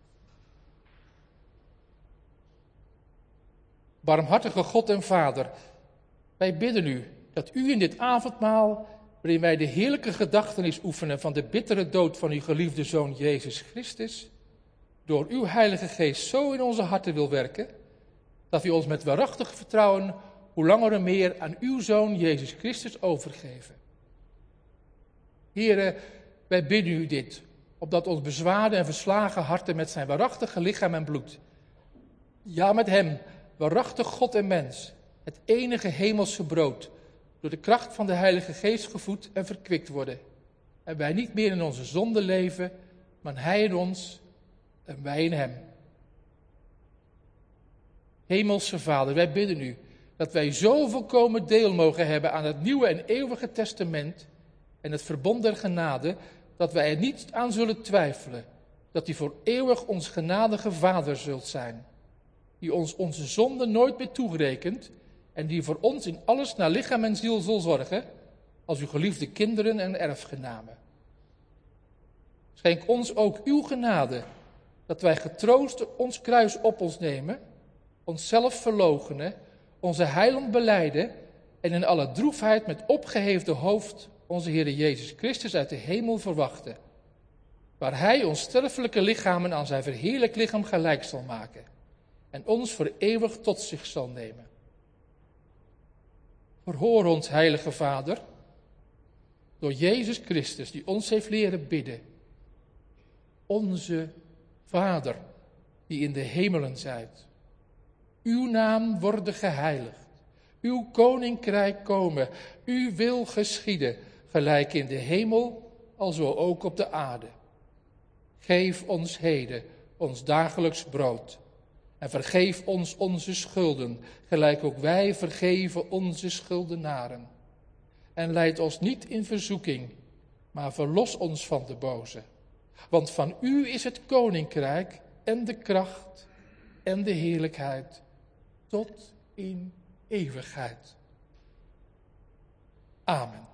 S1: Barmhartige God en Vader, wij bidden u dat u in dit avondmaal, waarin wij de heerlijke gedachtenis oefenen van de bittere dood van uw geliefde Zoon Jezus Christus, door uw Heilige Geest zo in onze harten wil werken, dat u ons met waarachtig vertrouwen hoe langer en meer aan uw Zoon Jezus Christus overgeven. Here, wij bidden u dit, opdat ons bezwaarde en verslagen harten met zijn waarachtige lichaam en bloed, ja met hem, waarachtig God en mens, het enige hemelse brood, door de kracht van de Heilige Geest gevoed en verkwikt worden. En wij niet meer in onze zonde leven, maar hij in ons en wij in hem. Hemelse Vader, wij bidden u dat wij zo volkomen deel mogen hebben aan het nieuwe en eeuwige testament en het verbond der genade, dat wij er niet aan zullen twijfelen, dat u voor eeuwig ons genadige Vader zult zijn, die ons onze zonde nooit meer toegerekent en die voor ons in alles naar lichaam en ziel zal zorgen, als uw geliefde kinderen en erfgenamen. Schenk ons ook uw genade, dat wij getroost ons kruis op ons nemen, onszelf verloochenen, onze heiland belijden en in alle droefheid met opgeheefde hoofd onze Heere Jezus Christus uit de hemel verwachten, waar hij ons sterfelijke lichamen aan zijn verheerlijk lichaam gelijk zal maken en ons voor eeuwig tot zich zal nemen. Verhoor ons, Heilige Vader, door Jezus Christus, die ons heeft leren bidden. Onze Vader, die in de hemelen zijt. Uw naam worden geheiligd. Uw koninkrijk komen. Uw wil geschieden, gelijk in de hemel, alzo ook op de aarde. Geef ons heden ons dagelijks brood. En vergeef ons onze schulden, gelijk ook wij vergeven onze schuldenaren. En leid ons niet in verzoeking, maar verlos ons van de boze. Want van u is het koninkrijk en de kracht en de heerlijkheid tot in eeuwigheid. Amen.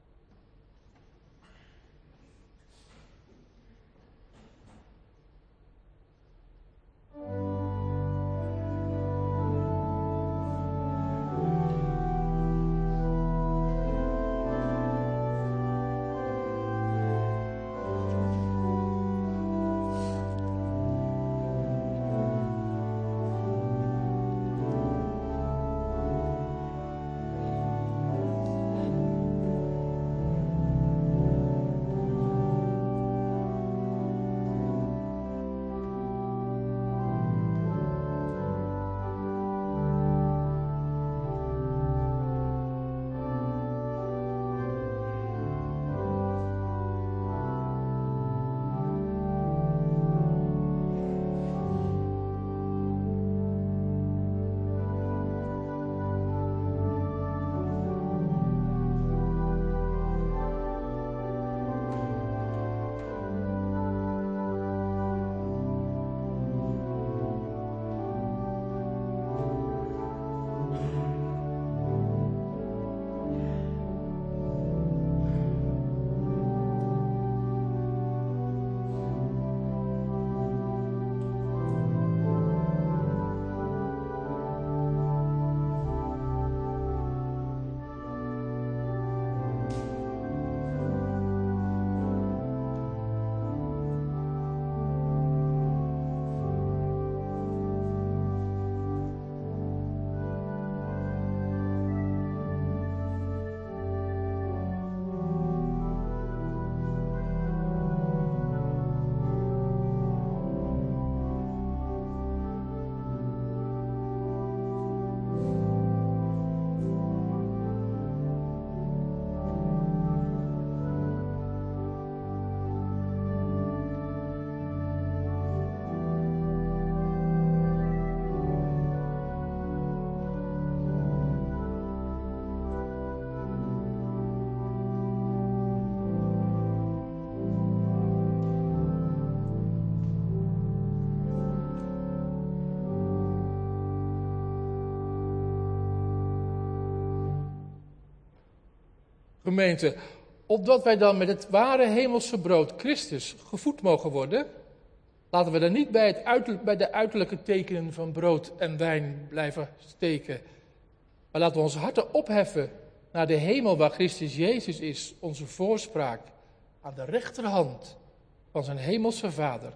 S1: Gemeente, opdat wij dan met het ware hemelse brood Christus gevoed mogen worden, laten we dan niet bij, het uiterlijk, bij de uiterlijke tekenen van brood en wijn blijven steken, maar laten we onze harten opheffen naar de hemel waar Christus Jezus is, onze voorspraak, aan de rechterhand van zijn hemelse Vader.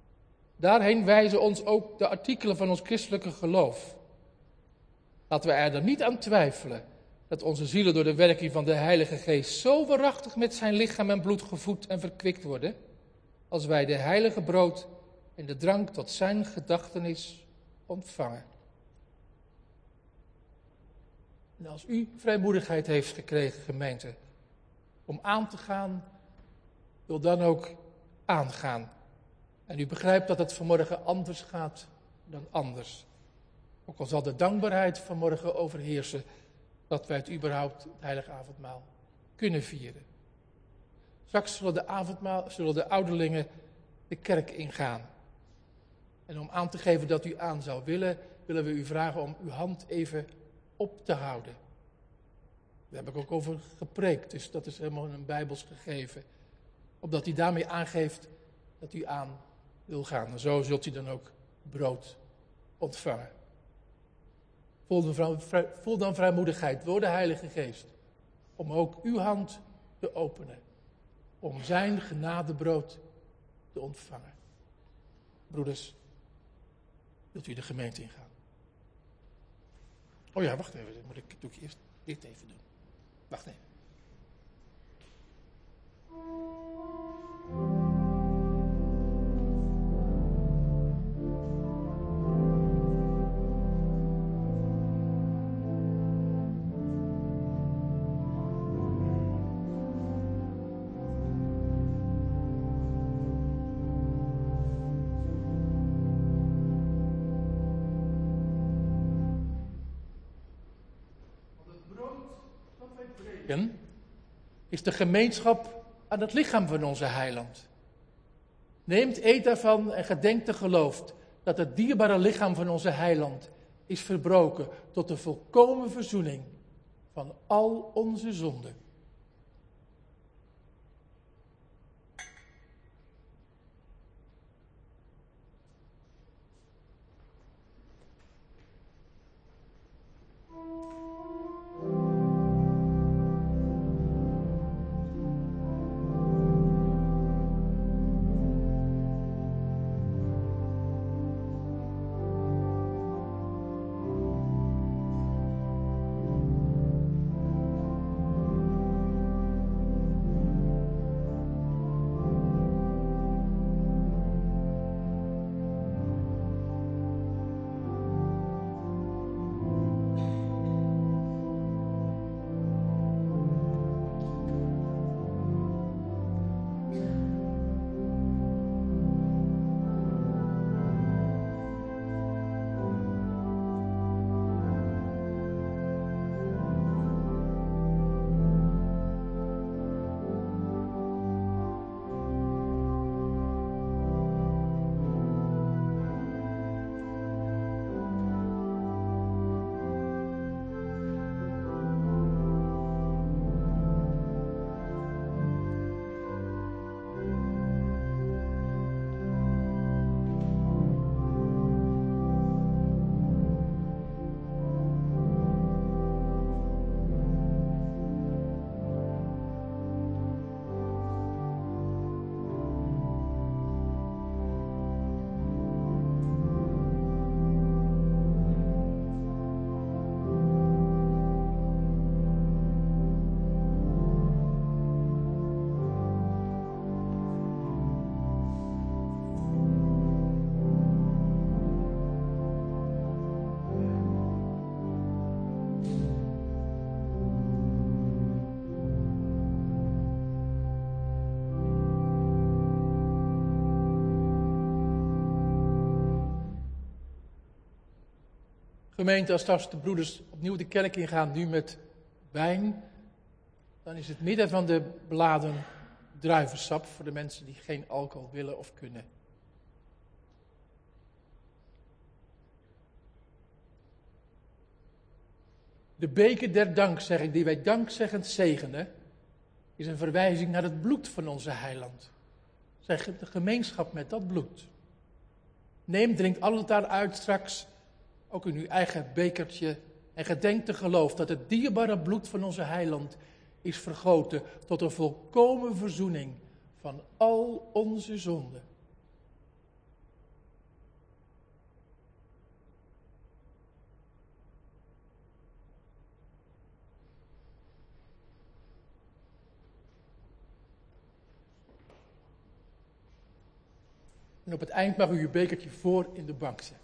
S1: Daarheen wijzen ons ook de artikelen van ons christelijke geloof. Laten we er dan niet aan twijfelen dat onze zielen door de werking van de Heilige Geest zo waarachtig met zijn lichaam en bloed gevoed en verkwikt worden, als wij de heilige brood en de drank tot zijn gedachtenis ontvangen. En als u vrijmoedigheid heeft gekregen, gemeente, om aan te gaan, wil dan ook aangaan. En u begrijpt dat het vanmorgen anders gaat dan anders. Ook al zal de dankbaarheid vanmorgen overheersen, dat wij het überhaupt, het heilige avondmaal, kunnen vieren. Straks zullen de avondmaal, zullen de ouderlingen de kerk ingaan. En om aan te geven dat u aan zou willen, willen we u vragen om uw hand even op te houden. Daar heb ik ook over gepreekt, dus dat is helemaal een bijbels gegeven. Opdat u daarmee aangeeft dat u aan wil gaan. En zo zult u dan ook brood ontvangen. Voel dan, voel dan vrijmoedigheid door de Heilige Geest. Om ook uw hand te openen. Om zijn genadebrood te ontvangen. Broeders, wilt u de gemeente ingaan? Oh ja, wacht even. Dan moet ik, doe ik eerst dit even doen. Wacht even. Is de gemeenschap aan het lichaam van onze heiland. Neemt, eet daarvan en gedenkt en gelooft dat het dierbare lichaam van onze heiland is verbroken tot de volkomen verzoening van al onze zonden. Gemeente, als straks de broeders opnieuw de kerk ingaan, nu met wijn, dan is het midden van de beladen druivensap voor de mensen die geen alcohol willen of kunnen. De beker der dankzegging, die wij dankzeggend zegenen, is een verwijzing naar het bloed van onze heiland. Zij geeft de gemeenschap met dat bloed. Neem, drink alles daaruit straks, ook in uw eigen bekertje, en gedenk te geloof dat het dierbare bloed van onze heiland is vergoten tot een volkomen verzoening van al onze zonden. En op het eind mag u uw bekertje voor in de bank zetten.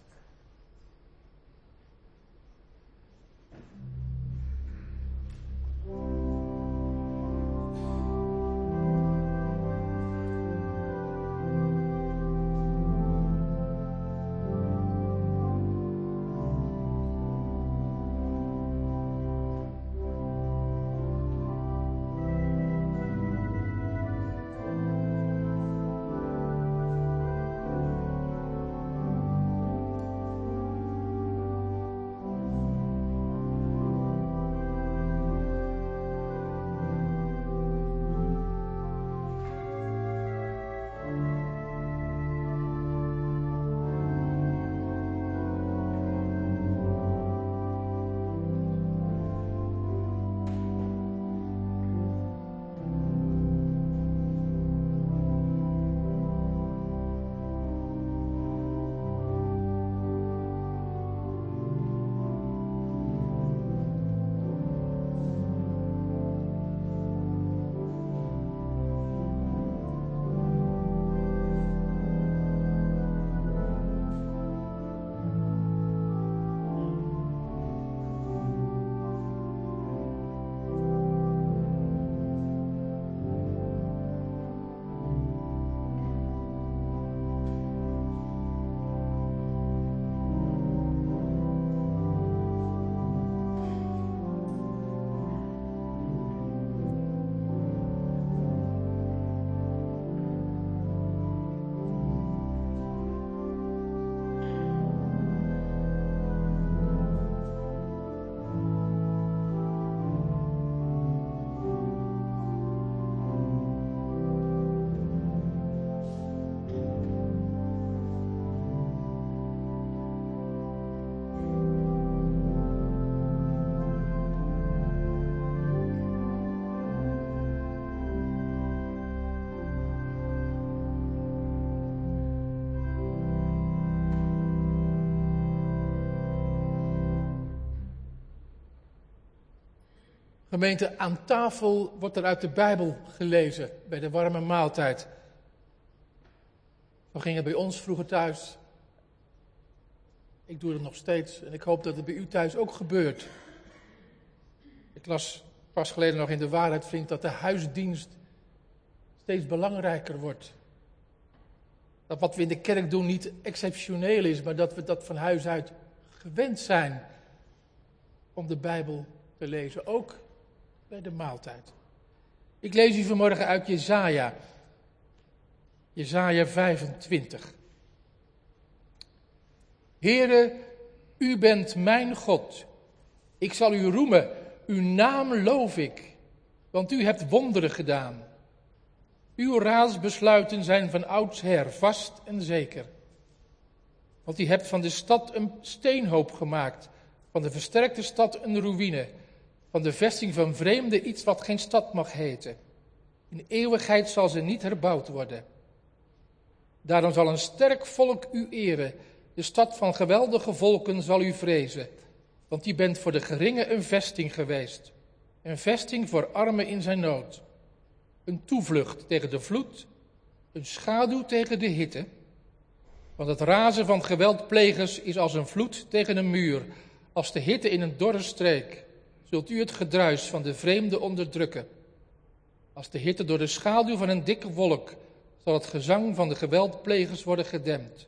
S1: Gemeente, aan tafel wordt er uit de Bijbel gelezen bij de warme maaltijd. Zo ging het bij ons vroeger thuis. Ik doe het nog steeds en ik hoop dat het bij u thuis ook gebeurt. Ik las pas geleden nog in de Waarheid, vriend, dat de huisdienst steeds belangrijker wordt. Dat wat we in de kerk doen niet exceptioneel is, maar dat we dat van huis uit gewend zijn om de Bijbel te lezen, ook bij de maaltijd. Ik lees u vanmorgen uit Jesaja, Jesaja vijfentwintig. Heere, u bent mijn God. Ik zal u roemen, uw naam loof ik, want u hebt wonderen gedaan. Uw raadsbesluiten zijn van oudsher vast en zeker. Want u hebt van de stad een steenhoop gemaakt, van de versterkte stad een ruïne, van de vesting van vreemden iets wat geen stad mag heten. In eeuwigheid zal ze niet herbouwd worden. Daarom zal een sterk volk u eren, de stad van geweldige volken zal u vrezen. Want u bent voor de geringe een vesting geweest, een vesting voor armen in zijn nood. Een toevlucht tegen de vloed, een schaduw tegen de hitte. Want het razen van geweldplegers is als een vloed tegen een muur, als de hitte in een dorre streek. Zult u het gedruis van de vreemde onderdrukken. Als de hitte door de schaduw van een dikke wolk, zal het gezang van de geweldplegers worden gedempt.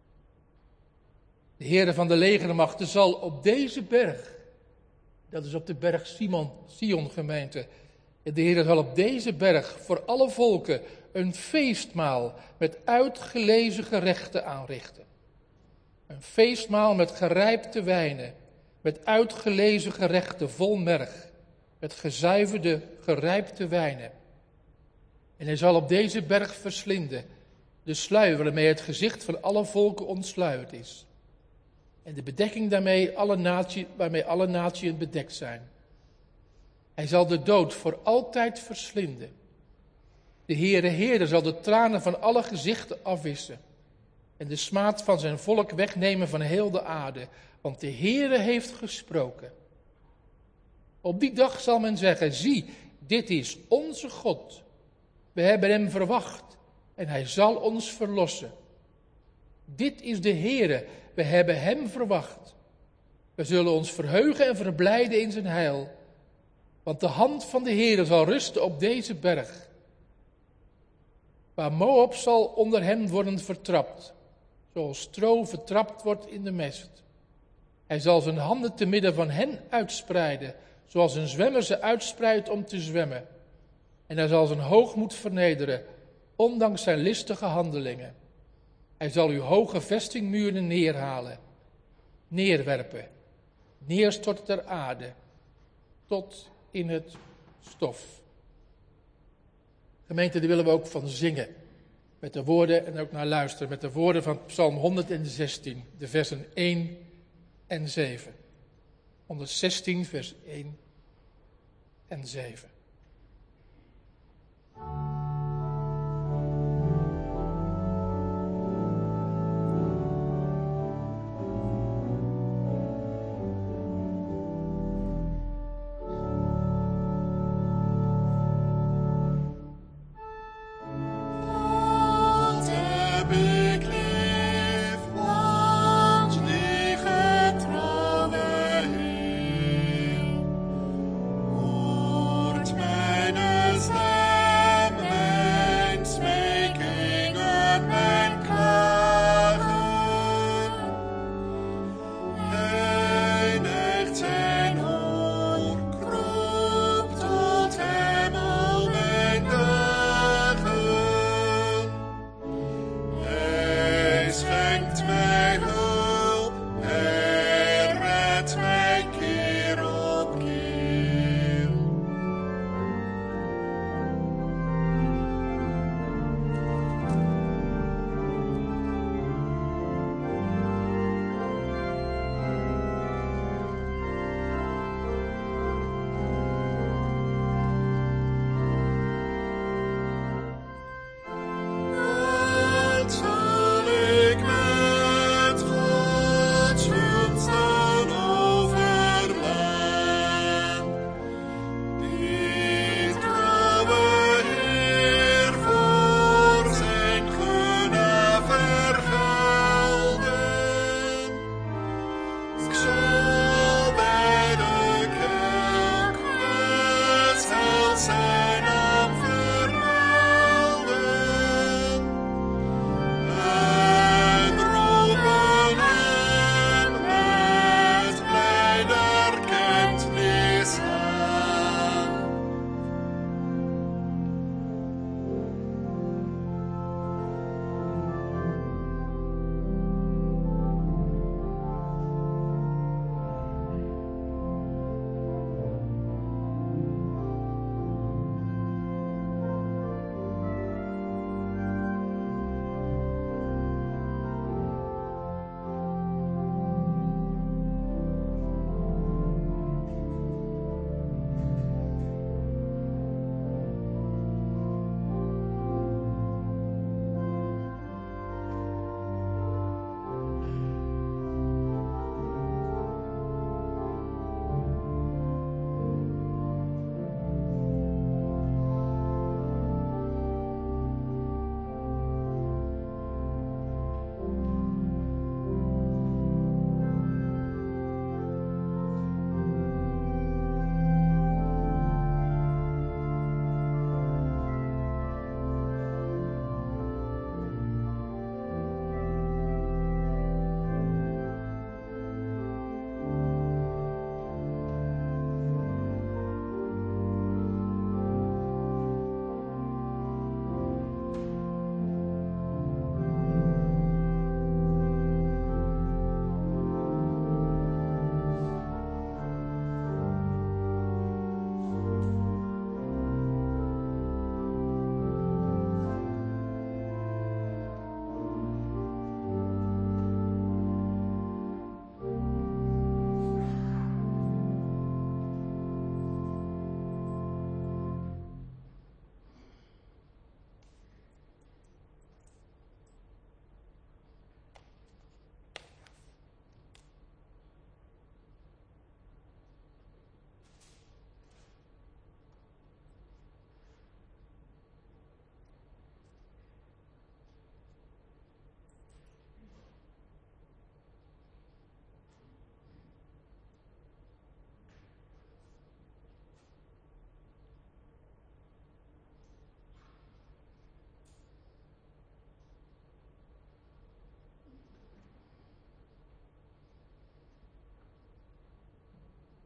S1: De Heere van de legermachten zal op deze berg, dat is op de berg Simon, Sion gemeente, de Heere zal op deze berg voor alle volken een feestmaal met uitgelezen gerechten aanrichten. Een feestmaal met gerijpte wijnen, met uitgelezen gerechten vol merg, met gezuiverde gerijpte wijnen. En hij zal op deze berg verslinden de sluier waarmee het gezicht van alle volken ontsluierd is. En de bedekking daarmee alle natie, waarmee alle naties bedekt zijn. Hij zal de dood voor altijd verslinden. De Heere Heere zal de tranen van alle gezichten afwissen. En de smaad van zijn volk wegnemen van heel de aarde. Want de Heere heeft gesproken. Op die dag zal men zeggen, zie, dit is onze God. We hebben hem verwacht en hij zal ons verlossen. Dit is de Heere, we hebben hem verwacht. We zullen ons verheugen en verblijden in zijn heil. Want de hand van de Heere zal rusten op deze berg. Waar Moab zal onder hem worden vertrapt, zoals stro vertrapt wordt in de mest. Hij zal zijn handen te midden van hen uitspreiden, zoals een zwemmer ze uitspreidt om te zwemmen. En hij zal zijn hoogmoed vernederen, ondanks zijn listige handelingen. Hij zal uw hoge vestingmuren neerhalen, neerwerpen, neerstorten ter aarde, tot in het stof. Gemeente, daar willen we ook van zingen. Met de woorden en ook naar luisteren. Met de woorden van Psalm honderdzestien, de versen één en zeven. honderdzestien, vers één en zeven.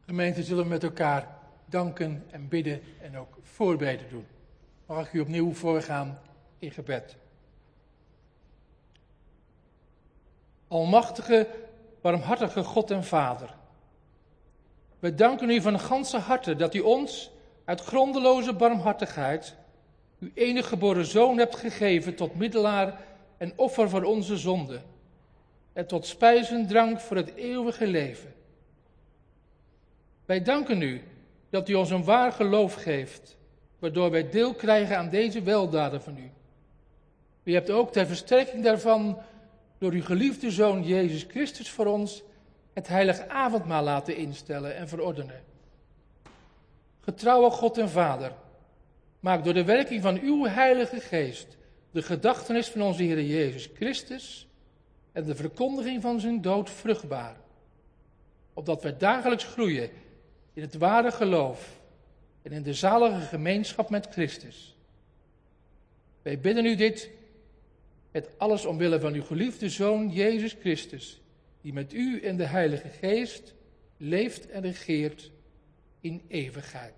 S1: Gemeente, zullen we met elkaar danken en bidden en ook voorbeden doen. Mag ik u opnieuw voorgaan in gebed. Almachtige, barmhartige God en Vader. We danken u van ganse harte dat u ons uit grondeloze barmhartigheid uw enige geboren Zoon hebt gegeven tot middelaar en offer voor onze zonde en tot spijs en drank voor het eeuwige leven. Wij danken u dat u ons een waar geloof geeft, waardoor wij deel krijgen aan deze weldaden van u. U hebt ook ter versterking daarvan door uw geliefde Zoon Jezus Christus voor ons het heilige avondmaal laten instellen en verordenen. Getrouwe God en Vader, maak door de werking van uw heilige geest de gedachtenis van onze Heer Jezus Christus en de verkondiging van zijn dood vruchtbaar, opdat wij dagelijks groeien in het ware geloof en in de zalige gemeenschap met Christus. Wij bidden u dit, het alles omwille van uw geliefde Zoon Jezus Christus, die met u en de Heilige Geest leeft en regeert in eeuwigheid.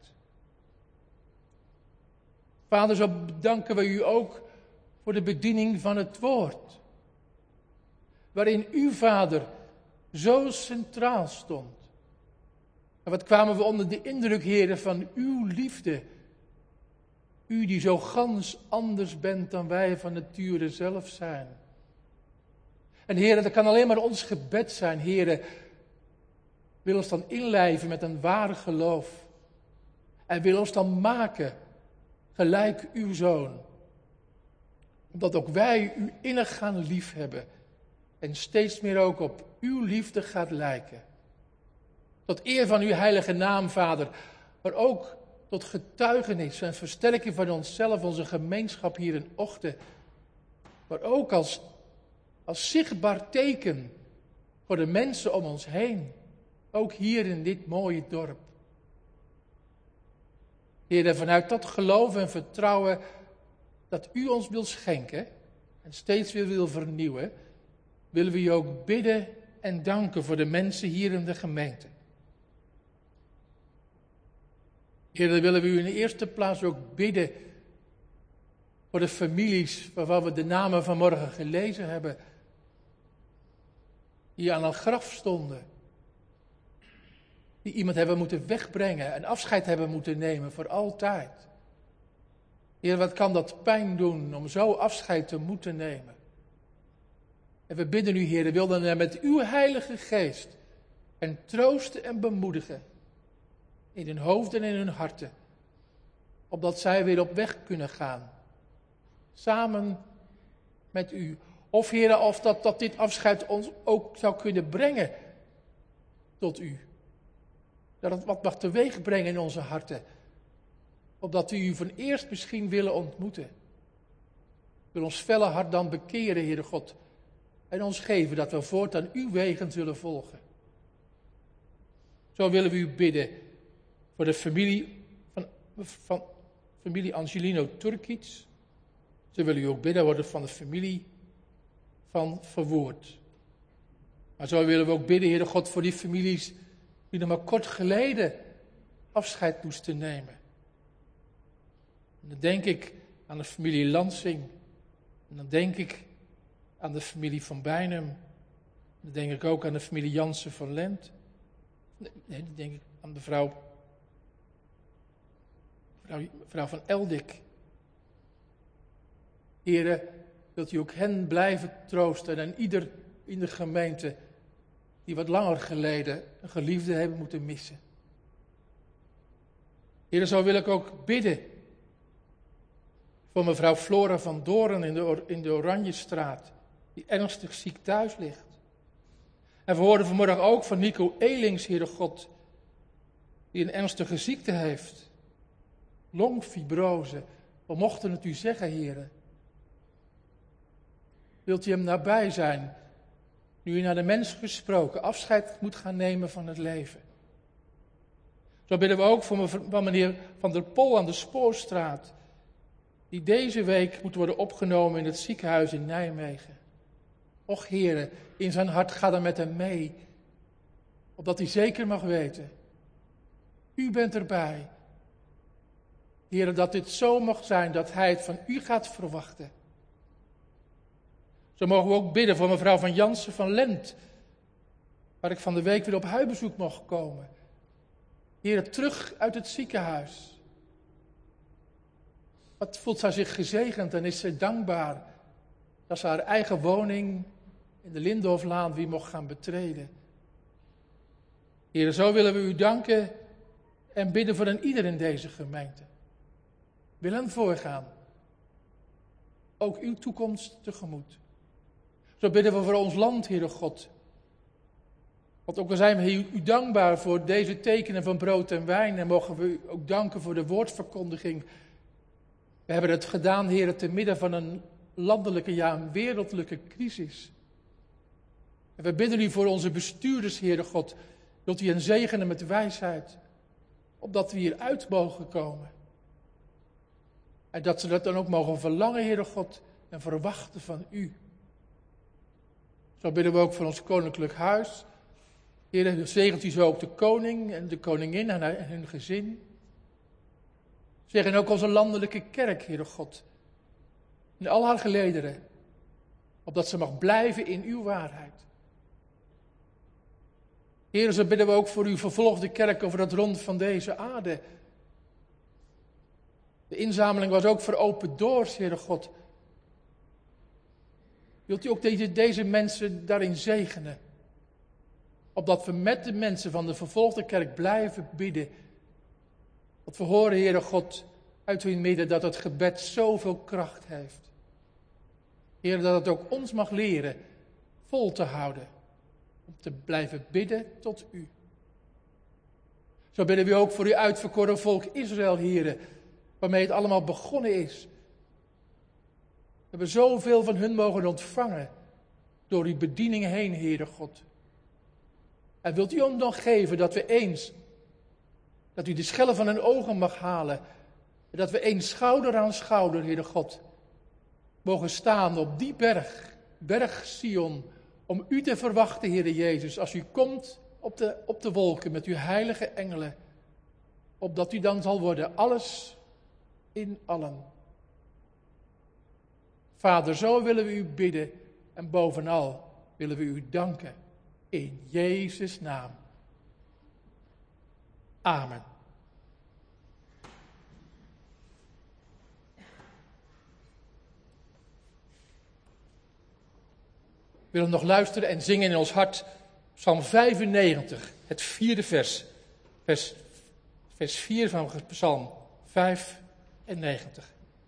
S1: Vader, zo danken we u ook voor de bediening van het woord, waarin u, Vader, zo centraal stond. En wat kwamen we onder de indruk, Heere, van uw liefde. U die zo gans anders bent dan wij van nature zelf zijn. En Heere, dat kan alleen maar ons gebed zijn. Heere, wil ons dan inlijven met een waar geloof. En wil ons dan maken gelijk uw Zoon. Omdat ook wij u innig gaan liefhebben. En steeds meer ook op uw liefde gaat lijken. Tot eer van uw heilige naam, Vader. Maar ook tot getuigenis en versterking van onszelf, onze gemeenschap hier in Ochten. Maar ook als, als zichtbaar teken voor de mensen om ons heen. Ook hier in dit mooie dorp. Heer, vanuit dat geloof en vertrouwen dat u ons wil schenken en steeds weer wil vernieuwen, willen we u ook bidden en danken voor de mensen hier in de gemeente. Heer, dan willen we u in de eerste plaats ook bidden voor de families waarvan we de namen vanmorgen gelezen hebben, die aan een graf stonden, die iemand hebben moeten wegbrengen en afscheid hebben moeten nemen voor altijd. Heer, wat kan dat pijn doen om zo afscheid te moeten nemen? En we bidden u, Heer, wil dan met uw heilige geest en troosten en bemoedigen in hun hoofden en in hun harten, opdat zij weer op weg kunnen gaan, samen met u. Of, Heer, of dat, dat dit afscheid ons ook zou kunnen brengen tot u. Dat het wat mag teweeg brengen in onze harten, opdat we u van eerst misschien willen ontmoeten. Wil ons felle hart dan bekeren, Heere God, en ons geven dat we voortaan uw wegen zullen volgen. Zo willen we u bidden voor de familie van, van familie Angelino Turkic. Zo willen we u ook bidden worden van de familie van Verwoerd. Maar zo willen we ook bidden, Heere God, voor die families die nog maar kort geleden afscheid moesten nemen. En dan denk ik aan de familie Lansing. En dan denk ik aan de familie van Beinum. En dan denk ik ook aan de familie Jansen van Lent. Nee, dan denk ik aan de vrouw, vrouw, vrouw van Eldik. Heere, wilt u ook hen blijven troosten en ieder in de gemeente die wat langer geleden een geliefde hebben moeten missen. Heere, zo wil ik ook bidden voor mevrouw Flora van Doorn in de, in de Oranjestraat, die ernstig ziek thuis ligt. En we hoorden vanmorgen ook van Nico Elings, Heere God, die een ernstige ziekte heeft. Longfibrose. We mochten het u zeggen, Heere. Wilt u hem nabij zijn, nu u naar de mens gesproken afscheid moet gaan nemen van het leven. Zo bidden we ook voor meneer Van der Pol aan de Spoorstraat, die deze week moet worden opgenomen in het ziekenhuis in Nijmegen. Och, Heere, in zijn hart ga dan met hem mee, opdat hij zeker mag weten U bent erbij. Heer, dat dit zo mag zijn dat Hij het van U gaat verwachten. Zo mogen we ook bidden voor mevrouw van Jansen van Lent, waar ik van de week weer op huisbezoek mocht komen. Heer, terug uit het ziekenhuis. Wat voelt zij zich gezegend en is ze dankbaar dat ze haar eigen woning in de Lindhooflaan weer mocht gaan betreden. Heer, zo willen we U danken en bidden voor een ieder in deze gemeente. Wil hen voorgaan. Ook uw toekomst tegemoet. Zo bidden we voor ons land, Heere God. Want ook al zijn we U dankbaar voor deze tekenen van brood en wijn, en mogen we U ook danken voor de woordverkondiging. We hebben het gedaan, Heere, te midden van een landelijke, ja, een wereldlijke crisis. En we bidden U voor onze bestuurders, Heere God. Wilt U hen zegenen met wijsheid, opdat we hieruit mogen komen. En dat ze dat dan ook mogen verlangen, Heere God, en verwachten van U. Zo bidden we ook voor ons koninklijk huis. Heer, zegent U zo ook de koning en de koningin en hun gezin. Zegen ook onze landelijke kerk, Heere God. In al haar gelederen. Opdat ze mag blijven in Uw waarheid. Heer, zo bidden we ook voor Uw vervolgde kerk over het rond van deze aarde. De inzameling was ook voor open doors, Heere God. Wilt U ook deze, deze mensen daarin zegenen? Opdat we met de mensen van de vervolgde kerk blijven bidden. Dat we horen, Heere God, uit uw midden dat het gebed zoveel kracht heeft. Heer, dat het ook ons mag leren vol te houden. Om te blijven bidden tot U. Zo bidden we ook voor uw uitverkoren volk Israël, Heere, waarmee het allemaal begonnen is. We hebben zoveel van hun mogen ontvangen door uw bediening heen, Heere God. En wilt u ons dan geven dat we eens, dat u de schellen van hun ogen mag halen, en dat we eens schouder aan schouder, Heere God, mogen staan op die berg, berg Sion, om u te verwachten, Heere Jezus, als u komt op de, op de wolken met uw heilige engelen, opdat u dan zal worden alles in allen. Vader, zo willen we u bidden en bovenal willen we u danken. In Jezus' naam. Amen. We willen nog luisteren en zingen in ons hart Psalm vijfennegentig, het vierde vers. Vers, vers vier van Psalm vijfennegentig.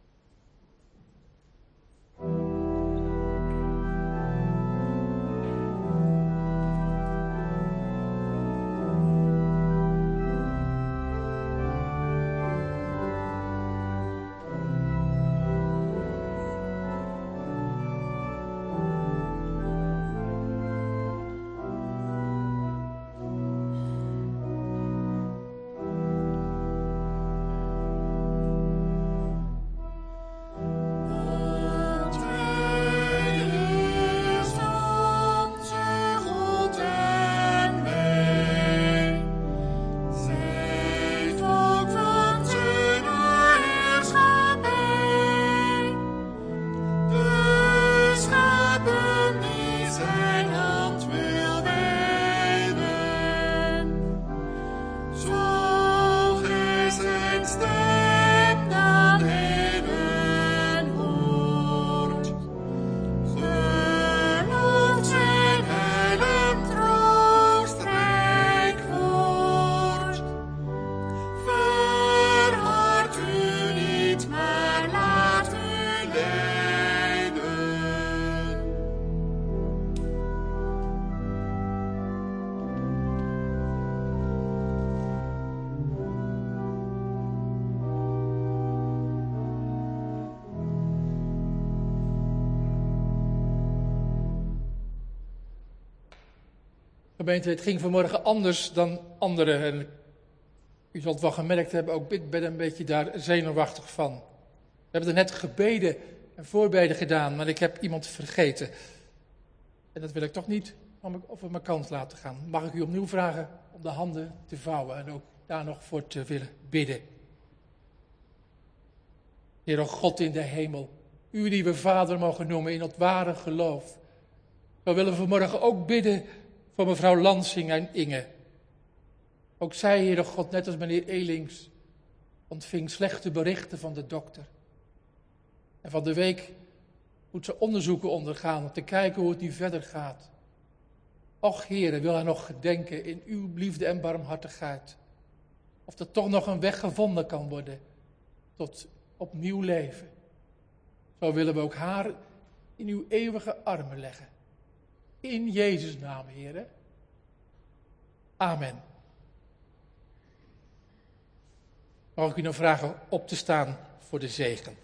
S1: Gemeente, het ging vanmorgen anders dan anderen. En u zult wel gemerkt hebben, ook ik ben een beetje daar zenuwachtig van. We hebben er net gebeden en voorbeden gedaan, maar ik heb iemand vergeten. En dat wil ik toch niet over mijn kant laten gaan. Mag ik u opnieuw vragen om de handen te vouwen en ook daar nog voor te willen bidden. Heere God in de hemel, u die we Vader mogen noemen in het ware geloof. We willen vanmorgen ook bidden voor mevrouw Lansing en Inge. Ook zij, Heere God, net als meneer Elings, ontving slechte berichten van de dokter. En van de week moet ze onderzoeken ondergaan om te kijken hoe het nu verder gaat. Och Heere, wil hij nog gedenken in uw liefde en barmhartigheid. Of er toch nog een weg gevonden kan worden tot opnieuw leven. Zo willen we ook haar in uw eeuwige armen leggen. In Jezus' naam, Heere. Amen. Mag ik u nog vragen op te staan voor de zegen.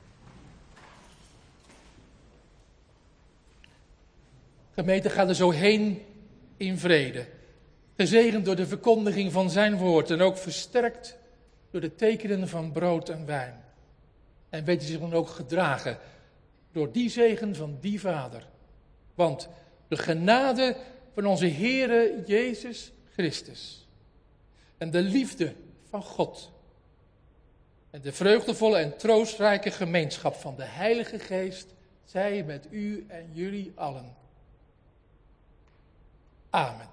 S1: Gemeente, ga er zo heen in vrede. Gezegend door de verkondiging van zijn woord en ook versterkt door de tekenen van brood en wijn. En weet u zich dan ook gedragen door die zegen van die Vader. Want de genade van onze Heere Jezus Christus en de liefde van God en de vreugdevolle en troostrijke gemeenschap van de Heilige Geest zij met u en jullie allen. Amen.